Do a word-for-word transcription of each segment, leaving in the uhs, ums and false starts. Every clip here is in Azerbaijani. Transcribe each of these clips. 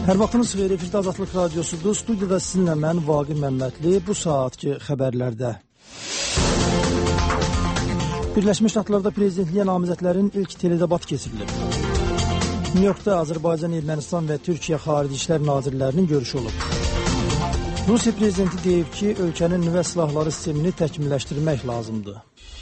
Hər vaxtınız xeyir, efirdə Azadlıq Radiosudur. Studiyada sizinlə mən Vaqif Məmmədli. Bu saatki xəbərlərdə Birləşmiş Ştatlarda prezidentliyə namizədlərin ilk teledebat keçirilib. New Yorkda Azərbaycan, Ermənistan və Türkiyə Xarici İşlər Nazirlərinin görüşü olub. Rusiya prezidenti deyib ki, ölkənin nüvə silahları sistemini təkmilləşdirmək lazımdır.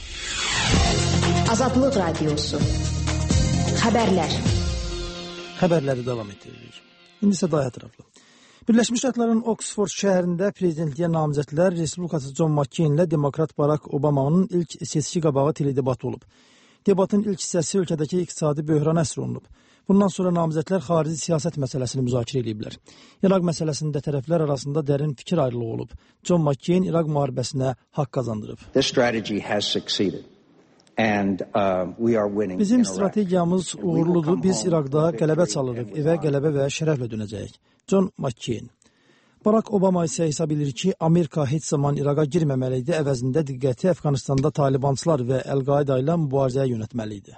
Azadlıq Radiosu Xəbərlər Xəbərləri davam etdiririk. İndi isə daha ətraflı. Birləşmiş Ştatların Oksford şəhərində prezidentliyə namizədlər Respublikaçı John McCain ilə Demokrat Barack Obama'nın ilk seçki qabağı teledebatı olub. Debatın ilk hissəsi ölkədəki iqtisadi böhrana əsr olunub. Bundan sonra namizədlər xarici siyasət məsələsini müzakirə ediblər. İraq məsələsində tərəflər arasında dərin fikir ayrılığı olub. John McCain İraq müharibəsinə haqq qazandırıb. This strategy has succeeded. And, uh, we are winning. Bizim strategiyamız uğurludur. Biz İraqda qələbə çalırıq, evə qələbə və şərəflə dönəcəyik. John McCain. Barack Obama isə hesab edir ki, Amerika heç zaman İraqa girməməli idi, əvəzində diqqəti Əfqanistanda Talibançılar və Əl-Qaida ilə mübarizəyə yönətməli idi.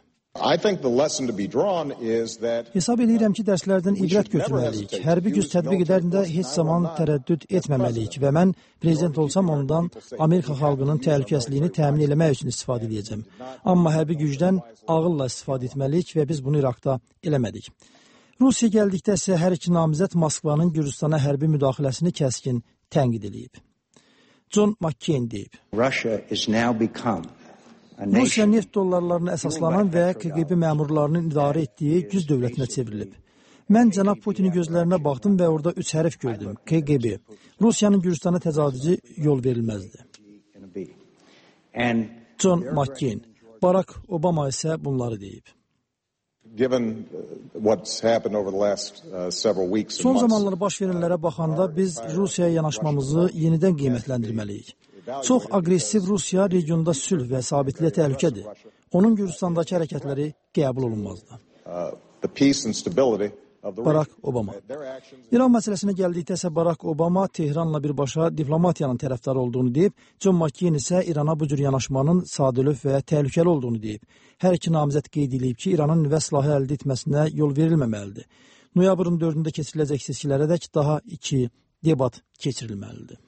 Hesab edirəm ki, dərslərdən ibrət götürməliyik. Hərbi güc tətbiq edərində heç zaman tərəddüd etməməliyik və mən prezident olsam ondan Amerika xalqının təhlükəsizliyini təmin eləmək üçün istifadə edəcəm. Amma hərbi gücdən ağılla istifadə etməliyik və biz bunu İraqda eləmədik. Rusiya gəldikdə isə hər iki namizəd Moskvanın Gürcüstana hərbi müdaxiləsini kəskin tənqid edib. John McCain deyib. Russia is now become Rusiya neft dollarlarına əsaslanan və K G B məmurlarının idarə etdiyi güc dövlətinə çevrilib. Mən cənab Putinin gözlərinə baxdım və orada üç hərf gördüm. K G B. Rusiyanın Gürcüstana təcavüzü yol verilməzdi. John McCain. Barack Obama isə bunları deyib. Son zamanlarda baş verənlərə baxanda biz Rusiyaya yanaşmamızı yenidən qiymətləndirməliyik. Çox aqressiv Rusiya regionda sülh və sabitliyə təhlükədir. Onun Gürcüstandakı hərəkətləri qəbul olunmazdı. Barack Obama. İran məsələsinə gəldikdə isə Barack Obama Tehranla birbaşa diplomatiyanın tərəfdarı olduğunu deyib, John McCain isə İrana bu cür yanaşmanın sadəlöv və təhlükəli olduğunu deyib. Hər iki namizəd qeyd edib ki, İranın nüvə silahı əldə etməsinə yol verilməməlidir. Noyabrın dördündə keçiriləcək seçkilərədək daha iki debat keçirilməlidir.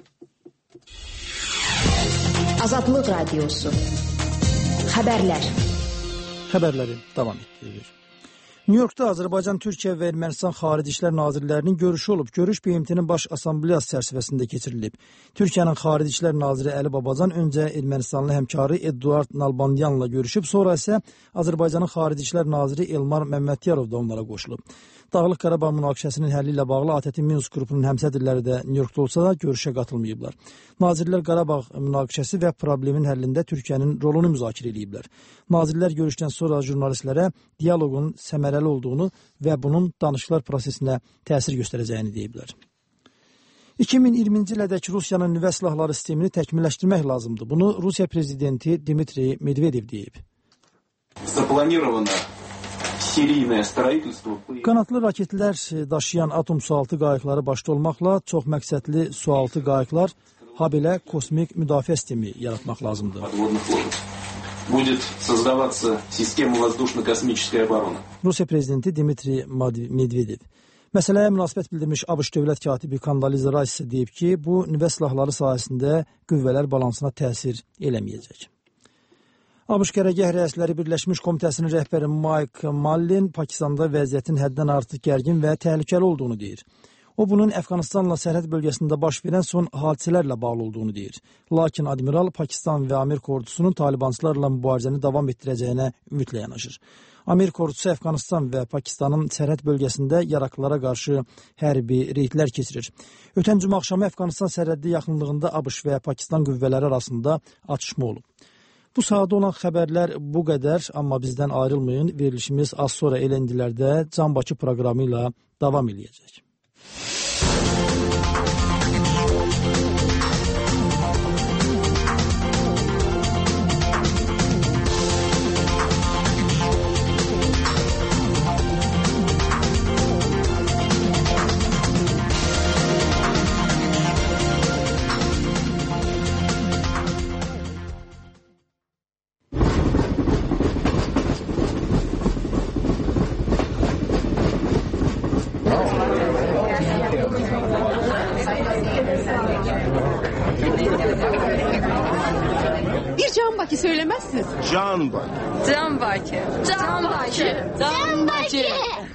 Azadlıq Radiosu Xəbərlər Xəbərləri davam etdirilir. New Yorkda Azərbaycan, Türkiyə və Ermənistan Xarici İşlər Nazirlərinin görüşü olub. Görüş B M T-nin baş assambleyası çərçivəsində keçirilib. Türkiyənin Xarici İşlər Naziri Əli Babacan öncə Ermənistanlı həmkarı Eduard Nalbanyanla görüşüb, sonra isə Azərbaycanın Xarici İşlər Naziri Elmar Məmmədiyarov da onlara qoşulub. Dağlıq Qarabağ münaqişəsinin həlli ilə bağlı A T T Minsk qrupunun həmsədrləri də New Yorkda olsa da görüşə qatılmayıblar. Nazirlər Qarabağ münaqişəsi və problemin həllində Türkiyənin rolunu müzakirə ediblər. Nazirlər görüşdən sonra jurnalistlərə dialoqun səmərəli olduğunu və bunun danışıqlar prosesinə təsir göstərəcəyini deyiblər. iki min iyirminci ilədək Rusiyanın nüvə silahları sistemini təkmilləşdirmək lazımdır. Bunu Rusiya prezidenti Dmitri Medvedev deyib. Qanadlı raketlər daşıyan atom sualtı qayıqları başda olmaqla çox məqsədli sualtı qayıqlar, habelə kosmik müdafiə sistemi yaratmaq lazımdır. Rusiya prezidenti Dmitri Medvedev. Məsələyə münasibət bildirmiş ABŞ dövlət katibi Kondoliza Rice isə deyib ki, bu nüvə silahları sayəsində qüvvələr balansına təsir eləməyəcək. ABŞ qərəgah rəisləri Birləşmiş Komitəsinin rəhbəri Mike Mallin Pakistanda vəziyyətin həddən artıq gərgin və təhlükəli olduğunu deyir. O, bunun Əfqanistanla sərhəd bölgəsində baş verən son hadisələrlə bağlı olduğunu deyir. Lakin admiral Pakistan və Amerika ordusunun Talibançılarla mübarizəni davam etdirəcəyinə ümidlə yanaşır. Amerika ordusu Əfqanistan və Pakistanın sərhəd bölgəsində yaraklılara qarşı hərbi reydlər keçirir. Ötən cümə axşamı Əfqanistan sərhəddi yaxınlığında ABŞ və Pakistan qüvvələri arasında atışma olub. Bu sahada olan xəbərlər bu qədər, amma bizdən ayrılmayın. Verilişimiz az sonra elə indilərdə Can Bakı proqramı ilə davam edəcək. Bakı söylemezsiniz. Can Bakı. Can Bakı. Can Bakı. Can Bakı.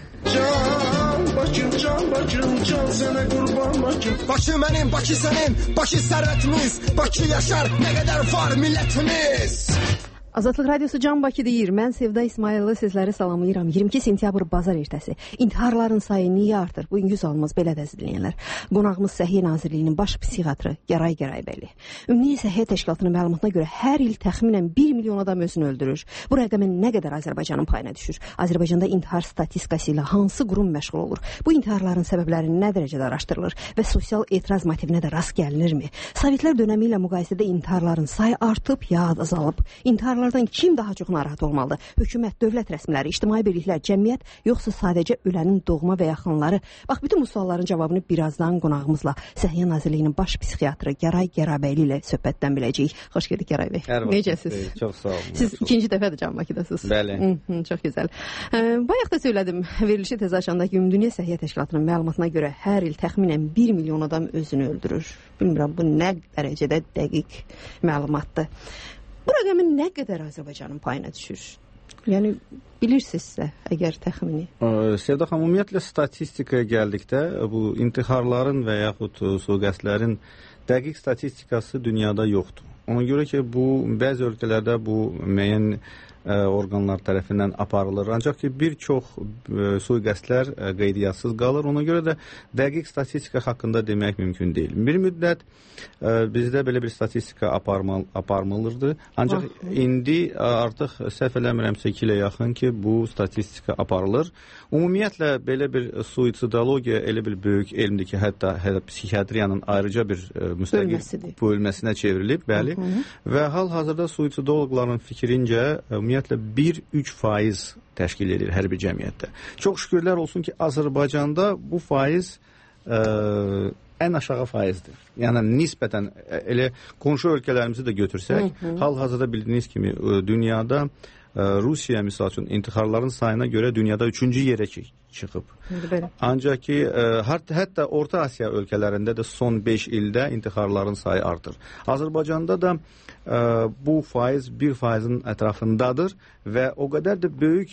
Can Bakım, can Bakım, can sana kurban Bakım. Bakı benim, Bakı senin, Bakı servetimiz, Bakı yaşar, ne kadar var milletimiz. Azadlıq Radiosu Can Bakı deyir. Mən Sevda İsmayıllı sizləri salamlayıram. iyirmi iki sentyabr bazar ertəsi. İntiharların sayı niyə artır? Bugünkü sualımız belədir dinləyənlər. Qonağımız Səhiyyə Nazirliyinin baş psixiatrı Gəray Gəraybəli. Ümumi Səhiyyə Təşkilatının məlumatına görə hər il təxminən bir milyon adam özünü öldürür. Bu rəqəmin nə qədər Azərbaycanın payına düşür? Azərbaycanda intihar statistikası ilə hansı qurum məşğul olur? Bu intiharların səbəbləri nə dərəcədə araşdırılır və sosial etiraz motivinə də rast gəlinirmi? Sovetlər dönəmi ilə müqayisədə intiharların sayı artıb ya azalıb? İntihar İntiharlardan kim daha çox narahat olmalıdır? Hökumət, dövlət rəsmiləri, ictimai birliklər, cəmiyyət, yoxsa sadəcə ölənin doğma və yaxınları? Bax, bütün bu sualların cavabını birazdan qonağımızla Səhiyyə Nazirliyinin baş psixiatrı Gəray Gəraybəli ilə söhbətdən biləcəyik. Xoş gəldik Gəray bəy. Necəsiz? Çox sağ olun. Siz ikinci dəfədir Can Bakıdasınız. Bəli. Hı -hı, çox gözəl. Bayaq da söylədim, verilişi tez açanda ki, Ümumdünya Səhiyyə Təşkilatının məlumatına görə hər il təxminən bir milyon adam özünü öldürür. Bilmirəm, bu nə dərəcədə dəqiq məlumatdır. Bu rəqəmin nə qədər Azərbaycanın payına düşür? Yəni bilirsinizsə, əgər təxmini. Sevda xanım, ümumiyyətlə statistikaya gəldikdə bu intiharların və yaxud sui-qəsdlərin dəqiq statistikası dünyada yoxdur. Ona görə ki, bu bəzi ölkələrdə bu müəyyən orqanlar tərəfindən aparılır. Ancaq ki, bir çox sui-qəsdlər qeydiyyatssız qalır. Ona görə də dəqiq statistika haqqında demək mümkün deyil. Bir müddət bizdə belə bir statistika aparmal, aparmalırdı. Ancaq ah, indi artıq səhv eləmirəmsə iki ilə yaxın ki, bu statistika aparılır. Ümumiyyətlə belə bir suicidologiya elə bir böyük elmdir ki, hətta, hətta psixiatriyanın ayrıca bir müstəqil bölməsinə çevrilib, bəli. Uh -huh. Və hal-hazırda suicidologların fikrincə ümumiyyətlə bir üç faiz təşkil edir hər bir cəmiyyətdə. Çox şükürlər olsun ki, Azərbaycanda bu faiz ə, ən aşağı faizdir. Yəni nisbətən elə qonşu ölkələrimizi də götürsək, hal-hazırda bildiyiniz kimi dünyada Rusiya misal üçün intiharların sayına görə dünyada üçüncü yerə çıxıb. Ancaq ki, hətta Orta Asiya ölkələrində də son beş ildə intiharların sayı artır. Azərbaycanda da bu faiz bir faizin ətrafındadır və o qədər də böyük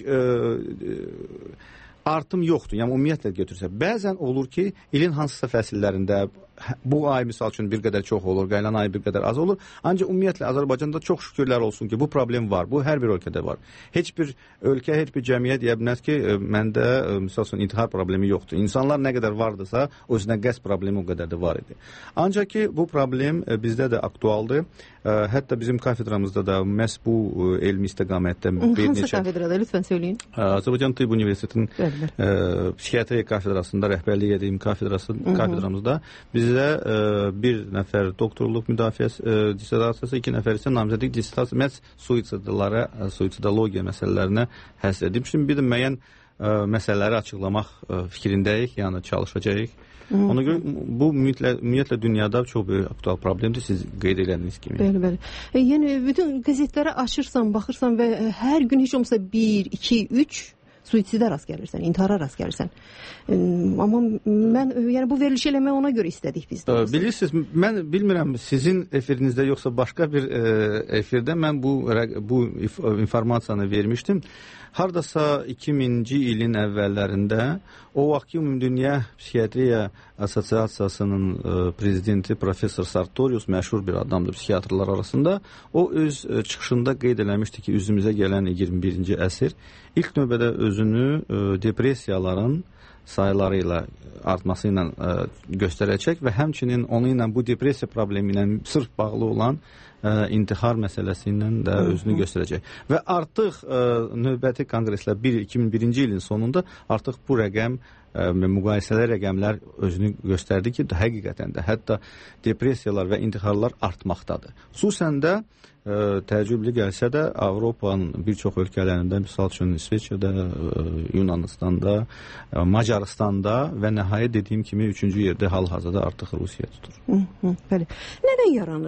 artım yoxdur. Yəni ümumiyyətlə götürsək. Bəzən olur ki, ilin hansısa fəsillərində bu ay misal üçün bir qədər çox olur, qaylan ay bir qədər az olur. Ancaq ümumiyyətlə Azərbaycanda çox şükürlər olsun ki, bu problem var. Bu hər bir ölkədə var. Heç bir ölkə, heç bir cəmiyyət deyə bilməz ki, məndə misal üçün intihar problemi yoxdur. İnsanlar nə qədər vardısa, özünə qəsd problemi o qədər də var idi. Ancaq ki, bu problem bizdə də aktualdır. Hətta bizim kafedramızda da məhz bu elmi istiqamətdə bir neçə... Hansı kafedrada? Lütfən söyləyin. Azərbaycan Tıbb Universitetinin psixiatriya kafedrasında rəhbərlik edeyim kafedramızda bizə bir nəfər doktorluq müdafiəsi dissertasiyası, iki nəfər isə namizədlik dissertasiyası məhz suicidlara, suicidologiya məsələlərinə həsr edib. Şimdi bir də müəyyən məsələləri açıqlamaq fikrindəyik, yəni çalışacağıq. Ona görə bu ümumiyyətlə dünyada çox böyük aktual problemdir, siz qeyd edədiyiniz kimi. Bəli, bəli. E, yəni bütün qəzetləri açırsan, baxırsan və hər gün heç olmasa bir, iki, üç suisidə rast gəlirsən, intihara rast gəlirsən. E, amma mən, yəni bu verilişi eləmək ona görə istədik biz də. Bilirsiniz, mən bilmirəm sizin efirinizdə yoxsa başqa bir e, efirdə mən bu, bu informasiyanı vermişdim. Hardasa iki minci ilin əvvəllərində o vaxt ki, Ümumdünya Psixiatriya Assosiasiyasının e, prezidenti Professor Sartorius məşhur bir adamdır psixiatrlar arasında. O öz e, çıxışında qeyd eləmişdi ki, üzümüzə gələn iyirmi birinci əsr ilk növbədə özünü e, depressiyaların sayıları ilə artması ilə e, göstərəcək və həmçinin onu ilə bu depressiya problemi ilə sırf bağlı olan ə, intihar məsələsi ilə də özünü göstərəcək. Və artıq ə, növbəti konqreslər iki min birinci ilin sonunda artıq bu rəqəm ə, müqayisəli rəqəmlər özünü göstərdi ki, həqiqətən də hətta depressiyalar və intiharlar artmaqdadır. Xüsusən də ə, təəccüblü gəlsə də Avropanın bir çox ölkələrində, misal üçün İsveçrədə, Yunanistanda, ə, Macaristanda və nəhayət dediyim kimi üçüncü yerdə hal-hazırda artıq Rusiya tutur. Hı -hı, bəli. Nədən yaranır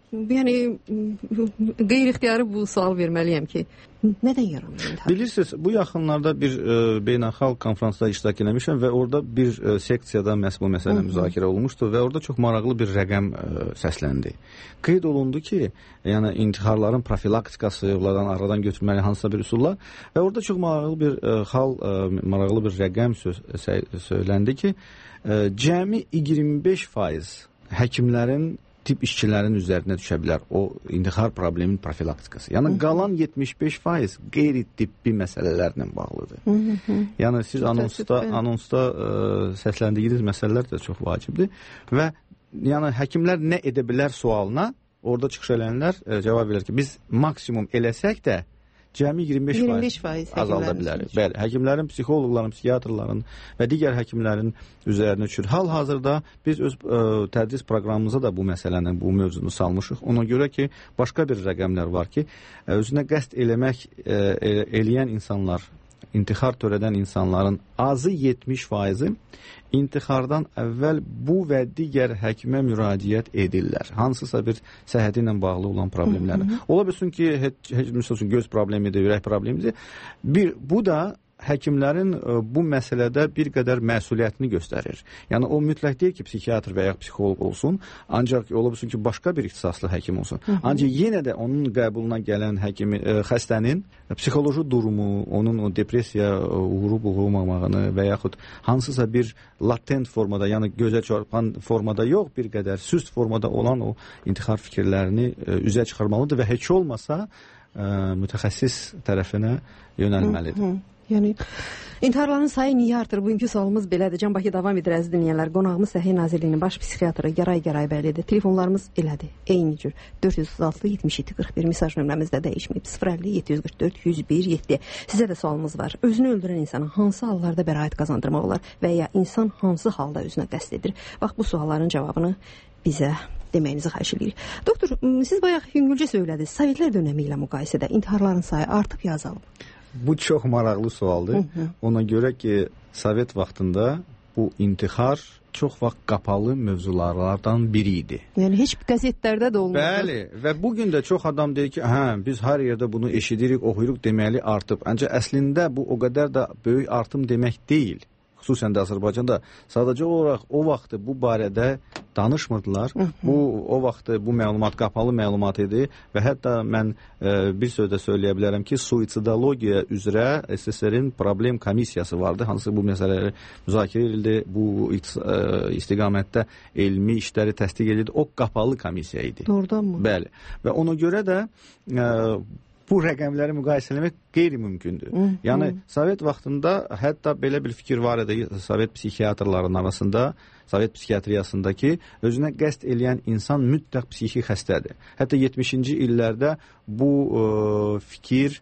yəni qeyri-ixtiyari bu sual verməliyəm ki, nədən yaranır intihar? Bilirsiniz, bu yaxınlarda bir e, beynəlxalq konfransda iştirak etmişəm və orada bir e, seksiyada məhz bu məsələ müzakirə olmuşdu və orada çox maraqlı bir rəqəm e, səsləndi. Qeyd olundu ki, yəni intiharların profilaktikası, onlardan aradan götürməli hansısa bir üsullar və orada çox maraqlı bir e, hal, e, maraqlı bir rəqəm söz, söyləndi ki, e, cəmi iyirmi beş faiz həkimlərin tip işçilərin üzərinə düşə bilər o intihar probleminin profilaktikası. Yəni qalan yetmiş beş faiz qeyri-tibbi məsələlərlə bağlıdır. Hı -hı. Yəni siz anonsda anonsda ə, səsləndiyiniz məsələlər də çox vacibdir və yəni həkimlər nə edə bilər sualına orada çıxış edənlər ə, cavab verir ki, biz maksimum eləsək də cəmi iyirmi beş faiz azalda bilərik. Bəli, həkimlərin, psixoloqların, psixiatrların və digər həkimlərin üzərinə düşür. Hal-hazırda biz öz ə, tədris proqramımıza da bu məsələnin, bu mövzunu salmışıq. Ona görə ki, başqa bir rəqəmlər var ki, özünə qəsd eləmək ə, eləyən insanlar, intihar törədən insanların azı yetmiş faizi intihardan əvvəl bu və digər həkimə müraciət edirlər. Hansısa bir səhhəti ilə bağlı olan problemlərlə. Ola bilsin ki, heç, heç məsələn göz problemidir, ürək problemidir. Bir, bu da həkimlərin bu məsələdə bir qədər məsuliyyətini göstərir. Yəni o mütləq deyil ki, psixiatr və ya psixoloq olsun, ancaq ola bilsin ki, başqa bir ixtisaslı həkim olsun. Hı -hı. Ancaq yenə də onun qəbuluna gələn həkimi, ə, xəstənin psixoloji durumu, onun o depressiya uğurub uğurmamağını və yaxud hansısa bir latent formada, yəni gözə çarpan formada yox, bir qədər süst formada olan o intihar fikirlərini ə, üzə çıxarmalıdır və heç olmasa ə, mütəxəssis tərəfinə yönəlməlidir. Hı -hı. Yəni intiharların sayı niyə artır? Bugünkü sualımız belədir. Can Bakı davam edir əziz dinləyənlər. Qonağımız Səhiyyə Nazirliyinin baş psixiatrı Garay Garaybəlidir. Telefonlarımız elədir. Eyni cür dörd yüz otuz altı yetmiş yeddi qırx bir mesaj nömrəmiz də dəyişməyib. sıfır əlli yeddi yüz qırx dörd yüz bir yeddi. Sizə də sualımız var. Özünü öldürən insana hansı hallarda bəraət qazandırmaq olar və ya insan hansı halda özünə qəsd edir? Bax bu sualların cavabını bizə deməyinizi xahiş edirik. Doktor, siz bayaq yüngülcə söylədiniz. Sovetlər dönəmi ilə müqayisədə intiharların sayı artıb ya azalıb? Bu çox maraqlı sualdır. Hı -hı. Ona görə ki, Sovet vaxtında bu intihar çox vaxt qapalı mövzulardan biri idi. Yəni heç qəzetlərdə də olmadı. Bəli, və bugün də çox adam deyir ki, hə, biz hər yerdə bunu eşidirik, oxuyuruq, deməli artıb. Ancaq əslində bu o qədər də böyük artım demək deyil. Xüsusən də Azərbaycanda sadəcə olaraq o vaxtı bu barədə danışmırdılar. Hı -hı. Bu o vaxtı bu məlumat qapalı məlumat idi və hətta mən e, bir sözdə söyləyə bilərəm ki, suicidologiya üzrə S S R-in problem komissiyası vardı. Hansı bu məsələləri müzakirə edildi, bu e, istiqamətdə elmi işləri təsdiq edildi. O qapalı komissiya idi. Doğrudanmı? Bəli. Və ona görə də e, bu rəqəmləri müqayisə etmək qeyri-mümkündür. Hı, yəni hı. Sovet vaxtında hətta belə bir fikir var idi Sovet psixiatrların arasında, Sovet psixiatriyasındakı özünə qəsd eləyən insan mütləq psixi xəstədir. Hətta yetmişinci illərdə bu ə, fikir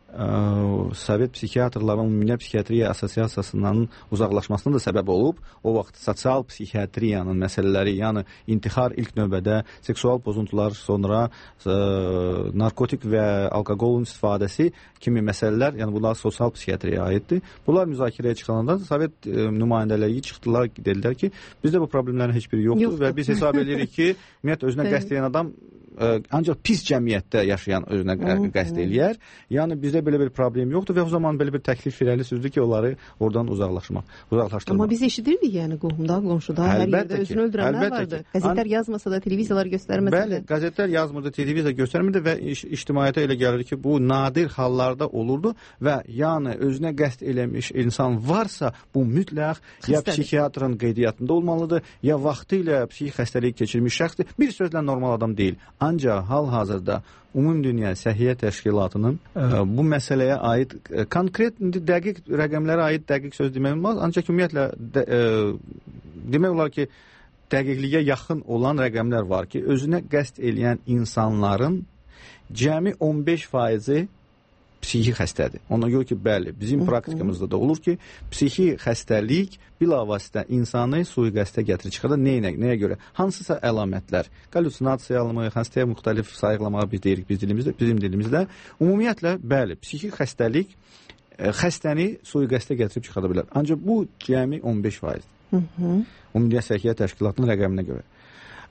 ə, Sovet psixiatrların Ümumdünya Psixiatriya Assosiasiyasından uzaqlaşmasına da səbəb olub. O vaxt sosial psixiatriyanın məsələləri, yəni intihar ilk növbədə, seksual pozuntular, sonra ə, narkotik və alkoqolun istifadəsi kimi məsələlər, yəni bunlar sosial psixiatriyaya aiddir. Bunlar müzakirəyə çıxananda Sovet ə, nümayəndələri çıxdılar, dedilər ki, bizdə bu problemlərin heç biri yoxdur, yoxdur. Və biz hesab edirik ki, ümumiyyətlə özünə qəsd edən adam ə, ancaq pis cəmiyyətdə yaşayan özünə qəsd eləyər. Yəni bizdə belə bir problem yoxdur və o zaman belə bir təklif irəli sürdü ki, onları oradan uzaqlaşmaq, uzaqlaşdırmaq. Amma biz eşidirdik yəni qohumda, qonşuda, hər yerdə özünü öldürənlər vardı. Qəzetlər yazmasa da, televiziyalar göstərməsə də. Bəli, qəzetlər yazmırdı, televiziya göstərmirdi və iş, ictimaiyyətə elə gəlir ki, bu nadir hallarda olurdu və yəni özünə qəsd eləmiş insan varsa, bu mütləq xəstəlik. Ya psixiatrın qeydiyyatında olmalıdır, ya vaxtı ilə psixi xəstəlik keçirmiş şəxsdir. Bir sözlə normal adam deyil. Ancaq hal-hazırda Ümumdünya Səhiyyə Təşkilatının ə, bu məsələyə aid ə, konkret, dəqiq rəqəmlərə aid dəqiq söz demək olmaz. Ancaq ümumiyyətlə də, ə, demək olar ki, dəqiqliyə yaxın olan rəqəmlər var ki, özünə qəsd eləyən insanların cəmi on beş faizi psixi xəstədir. Ona görə ki, bəli, bizim praktikamızda da olur ki, psixi xəstəlik bilavasitə insanı sui-qəsdə gətirib çıxarır. Nəyə, nəyə görə? Hansısa əlamətlər, hallusinasiyalı, xəstəyə müxtəlif sayıqlamağı biz deyirik biz dilimizdə, bizim dilimizdə. Ümumiyyətlə, bəli, psixi xəstəlik ə, xəstəni sui-qəsdə gətirib çıxara bilər. Ancaq bu cəmi on beş faizdir. Ümumdünya Səhiyyə Təşkilatının rəqəminə görə.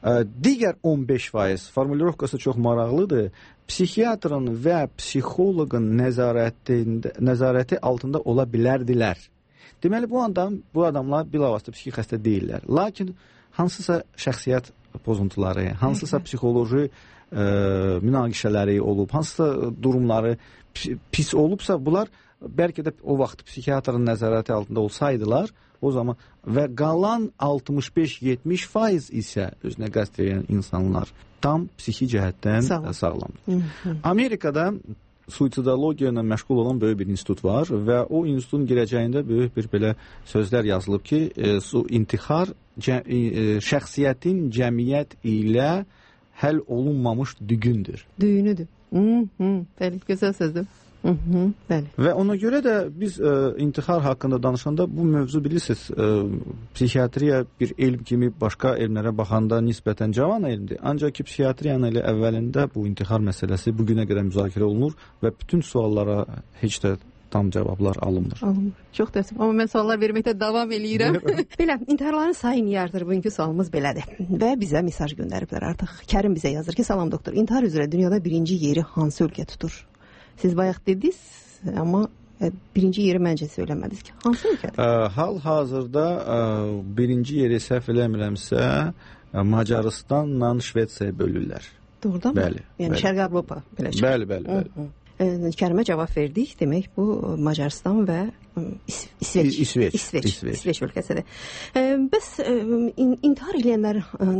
Digər on beş faiz formulirovkası çox maraqlıdır. Psixiatrın və psixoloqun nəzarətində, nəzarəti altında ola bilərdilər. Deməli, bu adam, bu adamlar bilavasitə psixi xəstə deyirlər. Lakin hansısa şəxsiyyət pozuntuları, hansısa psixoloji e, münaqişələri olub, hansısa durumları pis olubsa, bunlar bəlkə də o vaxt psixiatrın nəzarəti altında olsaydılar, o zaman və qalan altmış beş yetmiş faiz isə özünə qəsd edən insanlar tam psixi cəhətdən Sağ sağlamdır. Amerikada suicidologiya ilə məşğul olan böyük bir institut var və o institutun girəcəyində böyük bir belə sözlər yazılıb ki, e, su intihar cə, e, şəxsiyyətin cəmiyyət ilə həll olunmamış dügündür. Düyünüdür. Hı hı. Bəli, gözəl sözdür. Hı hı, bəli. Və ona görə də biz e, intihar haqqında danışanda bu mövzu bilirsiniz, e, psixiatriya bir elm kimi başqa elmlərə baxanda nisbətən cavan elmdir. Ancaq ki, psixiatriyanın elə əvvəlində bu intihar məsələsi bu günə qədər müzakirə olunur və bütün suallara heç də tam cavablar alınmır. Alınmır. Çox təəssüf. Amma mən suallar verməkdə davam eləyirəm. Belə, intiharların sayı niyə artır? Bugünkü sualımız belədir. Və bizə mesaj göndəriblər artıq. Kərim bizə yazır ki, salam doktor, intihar üzrə dünyada birinci yeri hansı ölkə tutur? Siz bayaq dediniz, amma birinci yeri məncə söyləmədiniz ki, hansı ölkədir? Hal-hazırda birinci yeri səhv eləmirəmsə, Macaristan-la Şvetsiyaya bölürlər. Doğrudan mı? Bəli. Yəni bəli. Şərqi Avropa belə çıxır. Bəli, bəli, bəli. Kərimə cavab verdik. Demək, bu Macaristan və İs İsveç. İsveç. İsveç. İsveç. İsveç ölkəsidir. Bəs intihar edənlər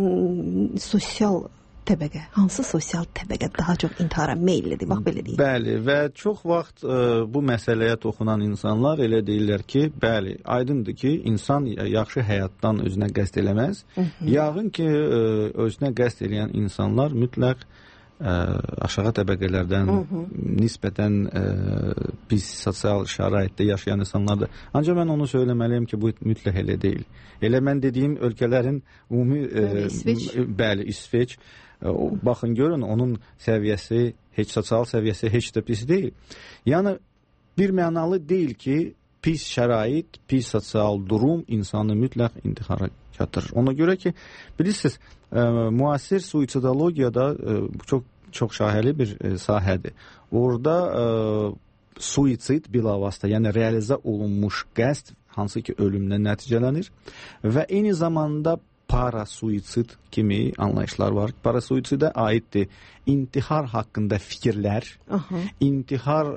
sosial təbəqə, hansı sosial təbəqə daha çox intihara meyllidir? Bax, belə deyil. Bəli, və çox vaxt ə, bu məsələyə toxunan insanlar elə deyirlər ki, bəli, aydındır ki, insan yaxşı həyatdan özünə qəsd eləməz. Hı -hı. Yağın ki, ə, özünə qəsd eləyən insanlar mütləq ə, aşağı təbəqələrdən Hı -hı. nisbətən ə, pis sosial şəraitdə yaşayan insanlardır. Ancaq mən onu söyləməliyim ki, bu mütləq elə deyil. Elə mən dediyim ölkələrin ümumi ə, İsveç. bəli, İsveç. O, baxın, görün, onun səviyyəsi, heç sosial səviyyəsi heç də pis deyil. Yəni, bir mənalı deyil ki, pis şərait, pis sosial durum insanı mütləq intihara yatırır. Ona görə ki, bilirsiniz, ə, müasir suicidologiyada ə, çox, çox şahəli bir ə, sahədir. Orada ə, suicid bilavasitə, yəni realizə olunmuş qəsd, hansı ki, ölümlə nəticələnir və eyni zamanda parasuitsid kimi anlayışlar var. Parasuitsidə aiddir intihar haqqında fikirlər, Aha. intihar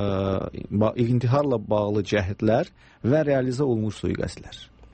ə, intiharla bağlı cəhətlər və realizə olunmuş sui-qəsdlər.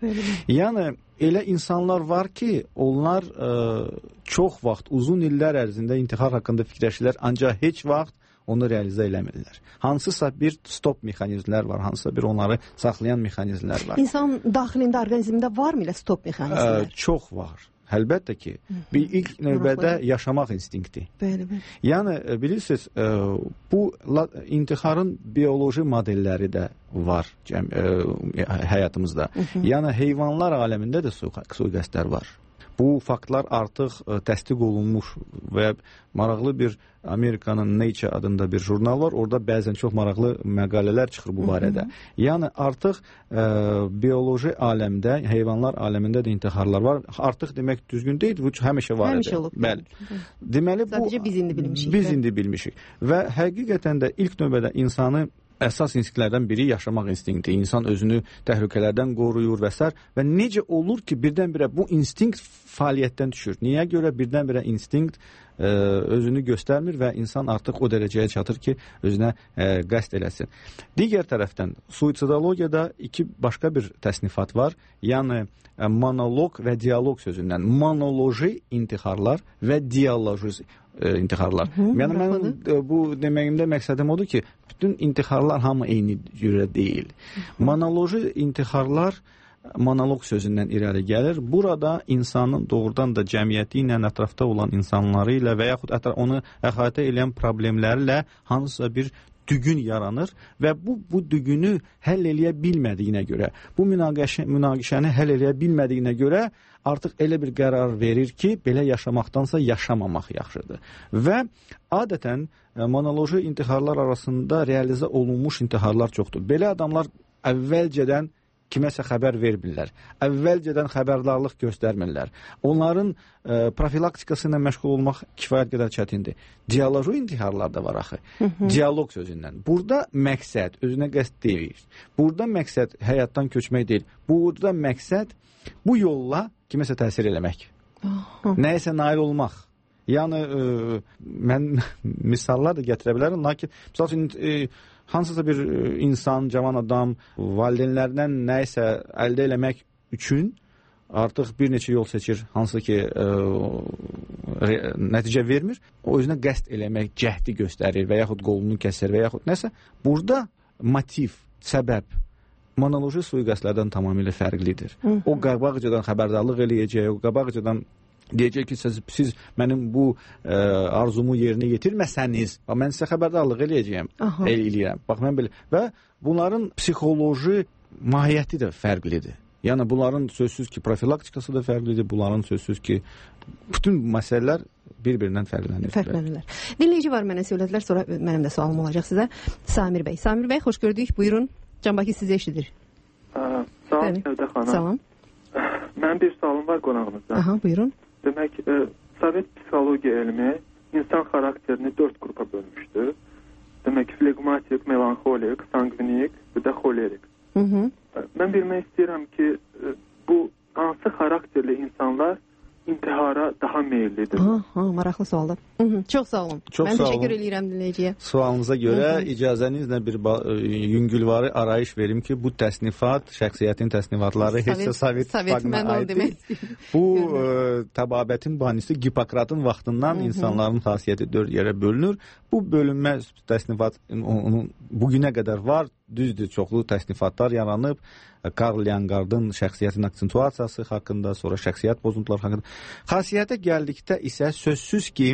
Yəni, elə insanlar var ki, onlar ə, çox vaxt, uzun illər ərzində intihar haqqında fikirləşirlər, ancaq heç vaxt onu realizə eləmirlər. Hansısa bir stop mexanizmlər var, hansısa bir onları saxlayan mexanizmlər var. İnsan daxilində, orqanizmində varmı elə stop mexanizmlər? Ə, çox var. Əlbəttə ki, bir ilk növbədə yaşamaq instinkti. Bəli, bəli. Yəni, bilirsiniz, ə, bu intiharın bioloji modelləri də var cəm, ə, həyatımızda. Hı -hı. Yəni, heyvanlar aləmində də sui-qəsdlər var. Bu faktlar artıq ə, təsdiq olunmuş və maraqlı bir Amerikanın Nature adında bir jurnal var. Orada bəzən çox maraqlı məqalələr çıxır bu barədə. Hı -hı. Yəni artıq ə, bioloji aləmdə, heyvanlar aləmində də intiharlar var. Artıq demək düzgün deyil, bu həmişə var idi. Həmişə olub. Bəli. Deməli bu sadəcə biz indi bilmişik. Biz indi bilmişik. Və həqiqətən də ilk növbədə insanı əsas instinktlərdən biri yaşamaq instinkti. İnsan özünü təhlükələrdən qoruyur və s. Və necə olur ki, birdən-birə bu instinkt fəaliyyətdən düşür? Niyə görə birdən-birə instinkt ə, özünü göstərmir və insan artıq o dərəcəyə çatır ki, özünə ə, qəsd eləsin. Digər tərəfdən, suicidologiyada iki başqa bir təsnifat var. Yəni, ə, monoloq və dialoq sözündən. Monoloji intiharlar və dialoji intiharlar. Hı -hı, yəni, mənim bu deməyimdə məqsədim odur ki, bütün intiharlar hamı eyni cürə deyil. Hı -hı. Monoloji intiharlar monoloq sözündən irəli gəlir. Burada insanın doğrudan da cəmiyyəti ilə, ətrafda olan insanları ilə və yaxud onu əhatə edən problemlərlə hansısa bir dügün yaranır və bu, bu dügünü həll eləyə bilmədiyinə görə, bu münaqişə, münaqişəni həll eləyə bilmədiyinə görə artıq elə bir qərar verir ki, belə yaşamaqdansa yaşamamaq yaxşıdır. Və adətən monoloji intiharlar arasında realizə olunmuş intiharlar çoxdur. Belə adamlar əvvəlcədən kiməsə xəbər vermirlər. Əvvəlcədən xəbərdarlıq göstərmirlər. Onların e, profilaktikası ilə məşğul olmaq kifayət qədər çətindir. Dialoji intiharlar da var axı. Hı -hı. Dialoq sözündən. Burada məqsəd özünə qəsd deyil. Burada məqsəd həyatdan köçmək deyil. Burada məqsəd bu yolla kiməsə təsir eləmək. Aha. Nəyəsə nail olmaq. Yəni e, mən misallar da gətirə bilərəm. Lakin misal üçün e, hansısa bir insan, cavan adam valideynlərindən nəyisə əldə eləmək üçün artıq bir neçə yol seçir, hansı ki ə, re, nəticə vermir. O özünə qəsd eləmək, cəhdi göstərir və yaxud qolunu kəsir və yaxud nəsə. Burada motiv, səbəb monoloji sui-qəsdlərdən tamamilə fərqlidir. Hı -hı. O qabaqcadan xəbərdarlıq eləyəcək, o qabaqcadan deyəcək ki, siz, siz mənim bu ə, arzumu yerinə yetirməsəniz, mən sizə xəbərdarlıq eləyəcəyəm, el eləyirəm. Bax, mən belə. Və bunların psixoloji mahiyyəti də fərqlidir. Yəni, bunların sözsüz ki, profilaktikası da fərqlidir, bunların sözsüz ki, bütün məsələlər bir-birindən fərqlənir. Fərqlənirlər. Dinləyici var mənə söylədilər, sonra mənim də sualım olacaq sizə. Samir bəy. Samir bəy, xoş gördük. Buyurun. Can Baki sizə eşidir. Salam, Səvdə xanım. Salam. Mənim bir sualım var qonağımızda. Aha, buyurun. Demək, e, Sovet psixologiya elmi insan xarakterini dörd qrupa bölmüşdür. Demək, flegmatik, melanxolik, sangvinik və də xolerik. Hı -hı. Mən bilmək istəyirəm ki, e, bu hansı xarakterli insanlar intihara daha meyillidir? Ha, ha, maraqlı sualdır. Hı -hı. Çox sağ olun. Çox mən sağ təşəkkür olun. eləyirəm dinləyiciyə. Sualınıza görə Hı -hı. icazənizlə bir yüngülvarı arayış verim ki, bu təsnifat, şəxsiyyətin təsnifatları heç də Sovet İttifaqına aiddir. Bu e, təbabətin banisi Gipokratın vaxtından Hı -hı. insanların xasiyyəti dörd yerə bölünür. Bu bölünmə təsnifat onun bugünə qədər var. Düzdür, çoxlu təsnifatlar yaranıb. Karl Leonard'ın şəxsiyyətin aksentuasiyası haqqında, sonra şəxsiyyət pozuntuları haqqında. Xasiyyətə gəldikdə isə sözsüz ki,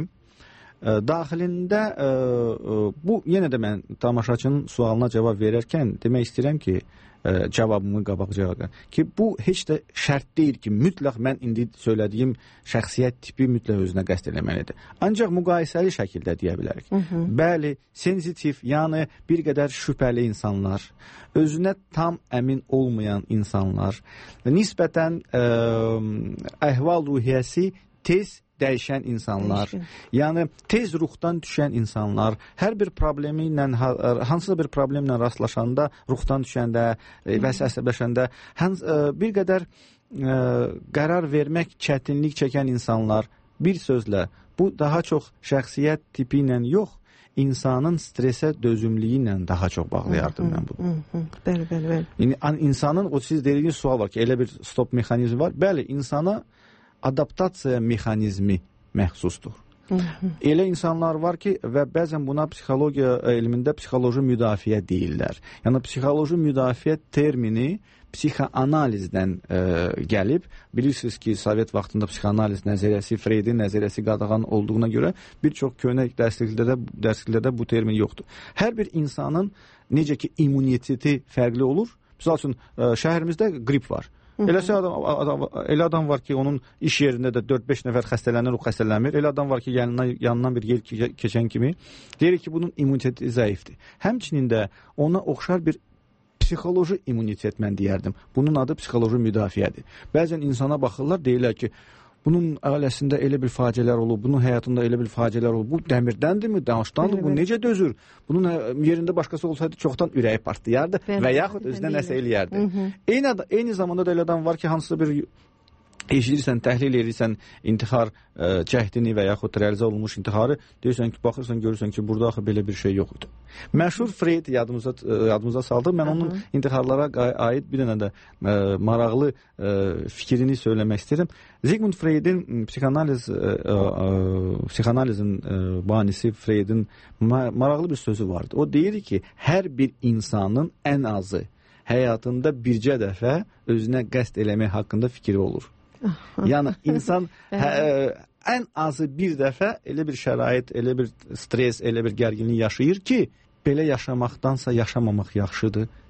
ə, daxilində ə, ə, bu yenə də mən tamaşaçının sualına cavab verərkən demək istəyirəm ki, ə, cavabımı qabaqca ki, bu heç də şərt deyil ki, mütləq mən indi söylədiyim şəxsiyyət tipi mütləq özünə qəsd eləməlidir. Ancaq müqayisəli şəkildə deyə bilərik. Hı -hı. Bəli, sensitiv, yəni bir qədər şübhəli insanlar, özünə tam əmin olmayan insanlar, nisbətən ə, əhval-ruhiyyəsi tez dəyişən insanlar, Dəyişin. yəni tez ruhdan düşən insanlar, hər bir problemi ilə, hansısa bir problemlə rastlaşanda, ruhdan düşəndə və əsəbləşəndə bir qədər ə, qərar vermək çətinlik çəkən insanlar, bir sözlə, bu daha çox şəxsiyyət tipi ilə yox, insanın stresə dözümlüyü ilə daha çox bağlayardım mən bunu. Bəli, bəli, bəli. Yəni, insanın, o siz dediyiniz sual var ki, elə bir stop mexanizmi var. Bəli, insana adaptasiya mexanizmi məxsusdur. Hı -hı. Elə insanlar var ki, və bəzən buna psixologiya elmində psixoloji müdafiə deyirlər. Yəni, psixoloji müdafiə termini psixoanalizdən ə, gəlib. Bilirsiniz ki, Sovet vaxtında psixoanaliz nəzəriyyəsi, Freydin nəzəriyyəsi qadağan olduğuna görə bir çox köhnə dərsliklərdə, dərsliklərdə bu termin yoxdur. Hər bir insanın necə ki, immuniteti fərqli olur. Misal üçün, ə, şəhərimizdə qrip var. Eləsə adam, adam, elə adam var ki, onun iş yerində də dörd beş nəfər xəstələnir, o xəstələnmir. Elə adam var ki, yanından, yanından bir yel keçən kimi deyirik ki, bunun immuniteti zəifdir. Həmçinin də ona oxşar bir psixoloji immunitet mən deyərdim. Bunun adı psixoloji müdafiədir. Bəzən insana baxırlar, deyirlər ki, bunun ailəsində elə bir faciələr olub, bunun həyatında elə bir faciələr olub. Bu dəmirdəndirmi, daşdandır, bu necə dözür? Bunun yerində başqası olsaydı çoxdan ürəyi partlayardı və yaxud özünə nəsə eləyərdi. Eyni, eyni zamanda da elə adam var ki, hansısa bir eşidirsən, təhlil edirsən intihar ə, cəhdini və yaxud realizə olunmuş intiharı, deyirsən ki, baxırsan, görürsən ki, burada axı belə bir şey yox idi. Məşhur Freyd yadımıza, yadımıza saldı. Mən onun intiharlara aid bir dənə də ə, maraqlı ə, fikrini söyləmək istəyirəm. Sigmund Freydin psixanaliz, ə, ə, psixanalizin ə, banisi Freydin maraqlı bir sözü vardı. O deyir ki, hər bir insanın ən azı həyatında bircə dəfə özünə qəsd eləmək haqqında fikri olur. Yəni insan hə, ən azı bir dəfə elə bir şərait, elə bir stres, elə bir gərginlik yaşayır ki, belə yaşamaqdansa yaşamamaq yaxşıdır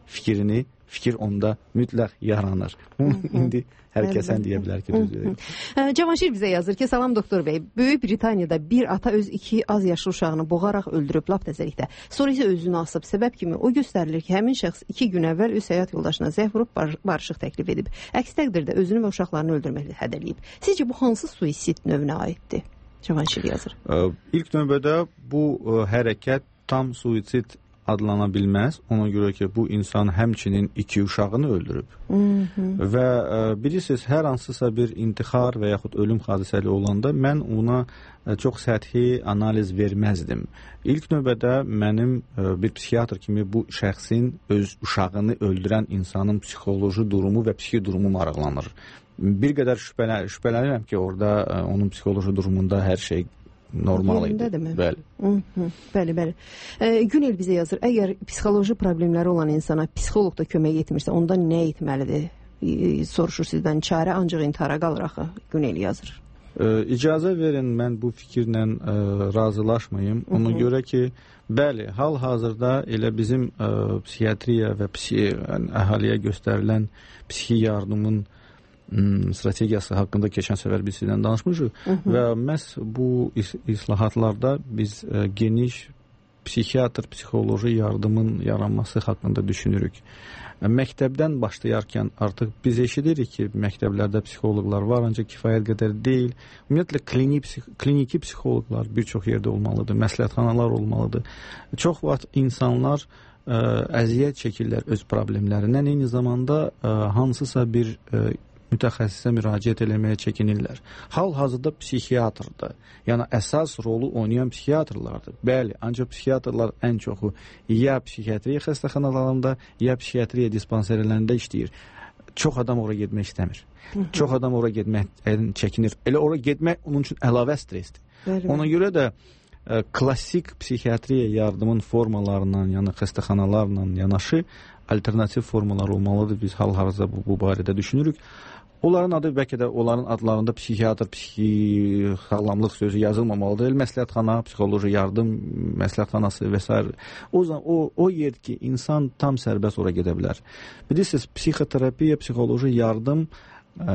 fikrini, fikir onda mütləq yaranır. İndi hər kəsən deyə bilər ki, düzdür. Cavanşir bizə yazır ki, salam doktor bəy, Böyük Britaniyada bir ata öz iki az yaşlı uşağını boğaraq öldürüb lap təzəlikdə. Sonra isə özünü asıb. Səbəb kimi o göstərilir ki, həmin şəxs iki gün əvvəl öz həyat yoldaşına zəh vurub bar barışıq təklif edib. Əks təqdirdə özünü və uşaqlarını öldürməklə hədələyib. Sizcə bu hansı suisid növünə aiddir? Cavanşir yazır. İlk növbədə bu ə, hərəkət tam suisid adlana bilməz. Ona görə ki, bu insan həmçinin iki uşağını öldürüb. Hı -hı. Və ə, bilirsiniz, hər hansısa bir intihar və yaxud ölüm hadisəli olanda mən ona ə, çox səthi analiz verməzdim. İlk növbədə mənim ə, bir psixiatr kimi bu şəxsin öz uşağını öldürən insanın psixoloji durumu və psixi durumu maraqlanır. Bir qədər şübhələ, şübhələnirəm ki, orada ə, onun psixoloji durumunda hər şey normal idi. Bəli. Hı -hı. Bəli, bəli. E, Günel bizə yazır, əgər psixoloji problemləri olan insana psixoloq da kömək etmirsə, onda nə etməlidir? E, soruşur sizdən, çarə ancaq intihara qalır axı. Günel yazır. E, icazə verin, mən bu fikirlə e, razılaşmayım. Ona Hı -hı. görə ki, bəli, hal-hazırda elə bizim e, psixiatriya və psi, yəni, əhaliyə göstərilən psixi yardımın strategiyası haqqında keçən səfər biz sizdən danışmışıq və məhz bu is islahatlarda biz ə, geniş psixiatr, psixoloji yardımın yaranması haqqında düşünürük. Məktəbdən başlayarkən artıq biz eşidirik ki, məktəblərdə psixoloqlar var, ancaq kifayət qədər deyil. Ümumiyyətlə klinik, kliniki psixoloqlar bir çox yerdə olmalıdır, məsləhətxanalar olmalıdır. Çox vaxt insanlar ə, əziyyət çəkirlər öz problemlərindən, eyni zamanda ə, hansısa bir ə, mütəxəssisə müraciət eləməyə çəkinirlər. Hal-hazırda psixiatrdır. Yəni əsas rolu oynayan psixiatrlardır. Bəli, ancaq psixiatrlar ən çoxu ya psixiatriya xəstəxanalarında, ya psixiatriya dispanserlərində işləyir. Çox adam ora getmək istəmir. Hı -hı. Çox adam ora getməkdən çəkinir. Elə ora getmək onun üçün əlavə stressdir. Bəli. Ona görə də ə, klassik psixiatriya yardımın formalarından, yəni xəstəxanalarla yanaşı alternativ formalar olmalıdır. Biz hal-hazırda bu, bu barədə düşünürük. Onların adı bəlkə də onların adlarında psixiatr, psixi sağlamlıq sözü yazılmamalıdır. Məsləhətxana, psixoloji yardım məsləhətxanası və s. O zaman o o yer ki, insan tam sərbəst ora gedə bilər. Bilirsiniz, psixoterapiya, psixoloji yardım ə,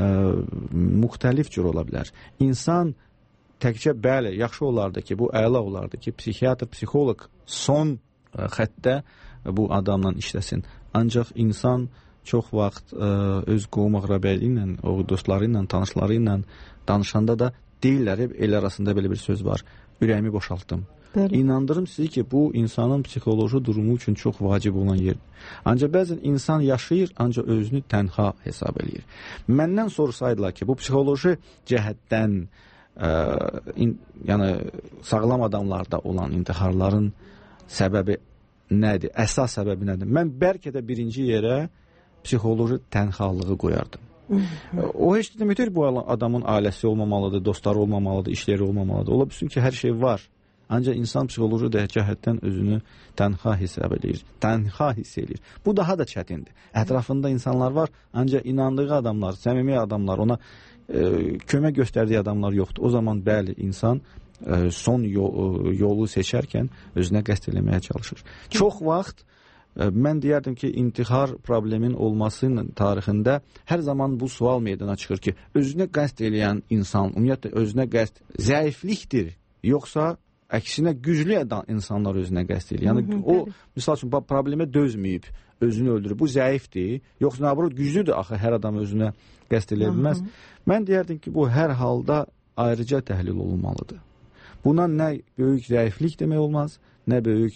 müxtəlif cür ola bilər. İnsan təkcə bəli, yaxşı olardı ki, bu əla olardı ki, psixiatr, psixoloq son ə, xəttdə bu adamla işləsin. Ancaq insan çox vaxt ə, öz qohum əqrəbələri ilə, o dostları ilə, tanışları ilə danışanda da deyirlər, el arasında belə bir söz var. Ürəyimi boşaltdım. Bəli. İnandırım sizi ki, bu insanın psixoloji durumu üçün çox vacib olan yerdir. Ancaq bəzən insan yaşayır, ancaq özünü tənha hesab eləyir. Məndən sorsaydılar ki, bu psixoloji cəhətdən ə, in, yəni sağlam adamlarda olan intiharların səbəbi nədir? Əsas səbəbi nədir? Mən bəlkə də birinci yerə psixoloji tənhalığı qoyardım. Hı -hı. O heç deməkdir bu adamın ailəsi olmamalıdır, dostları olmamalıdır, işləri olmamalıdır. Ola bilsin ki, hər şey var. Ancaq insan psixoloji cəhətdən özünü tənha hesab edir, tənha hiss edir. Bu daha da çətindir. Ətrafında insanlar var, ancaq inandığı adamlar, səmimi adamlar, ona e, kömək göstərdiyi adamlar yoxdur. O zaman bəli, insan e, son yol, yolu seçərkən özünə qəsd eləməyə çalışır. Çox vaxt mən deyərdim ki, intihar problemin olmasının tarixində hər zaman bu sual meydana çıxır ki, özünə qəsd eləyən insan, ümumiyyətlə özünə qəsd zəiflikdir, yoxsa əksinə güclü insanlar özünə qəsd eləyir. Yəni hı -hı, o, misal üçün, problemə dözməyib, özünü öldürür. Bu zəifdir, yoxsa nabrot güclüdür axı, hər adam özünə qəsd eləyə bilməz. Mən deyərdim ki, bu hər halda ayrıca təhlil olunmalıdır. Buna nə böyük zəiflik demək olmaz, nə böyük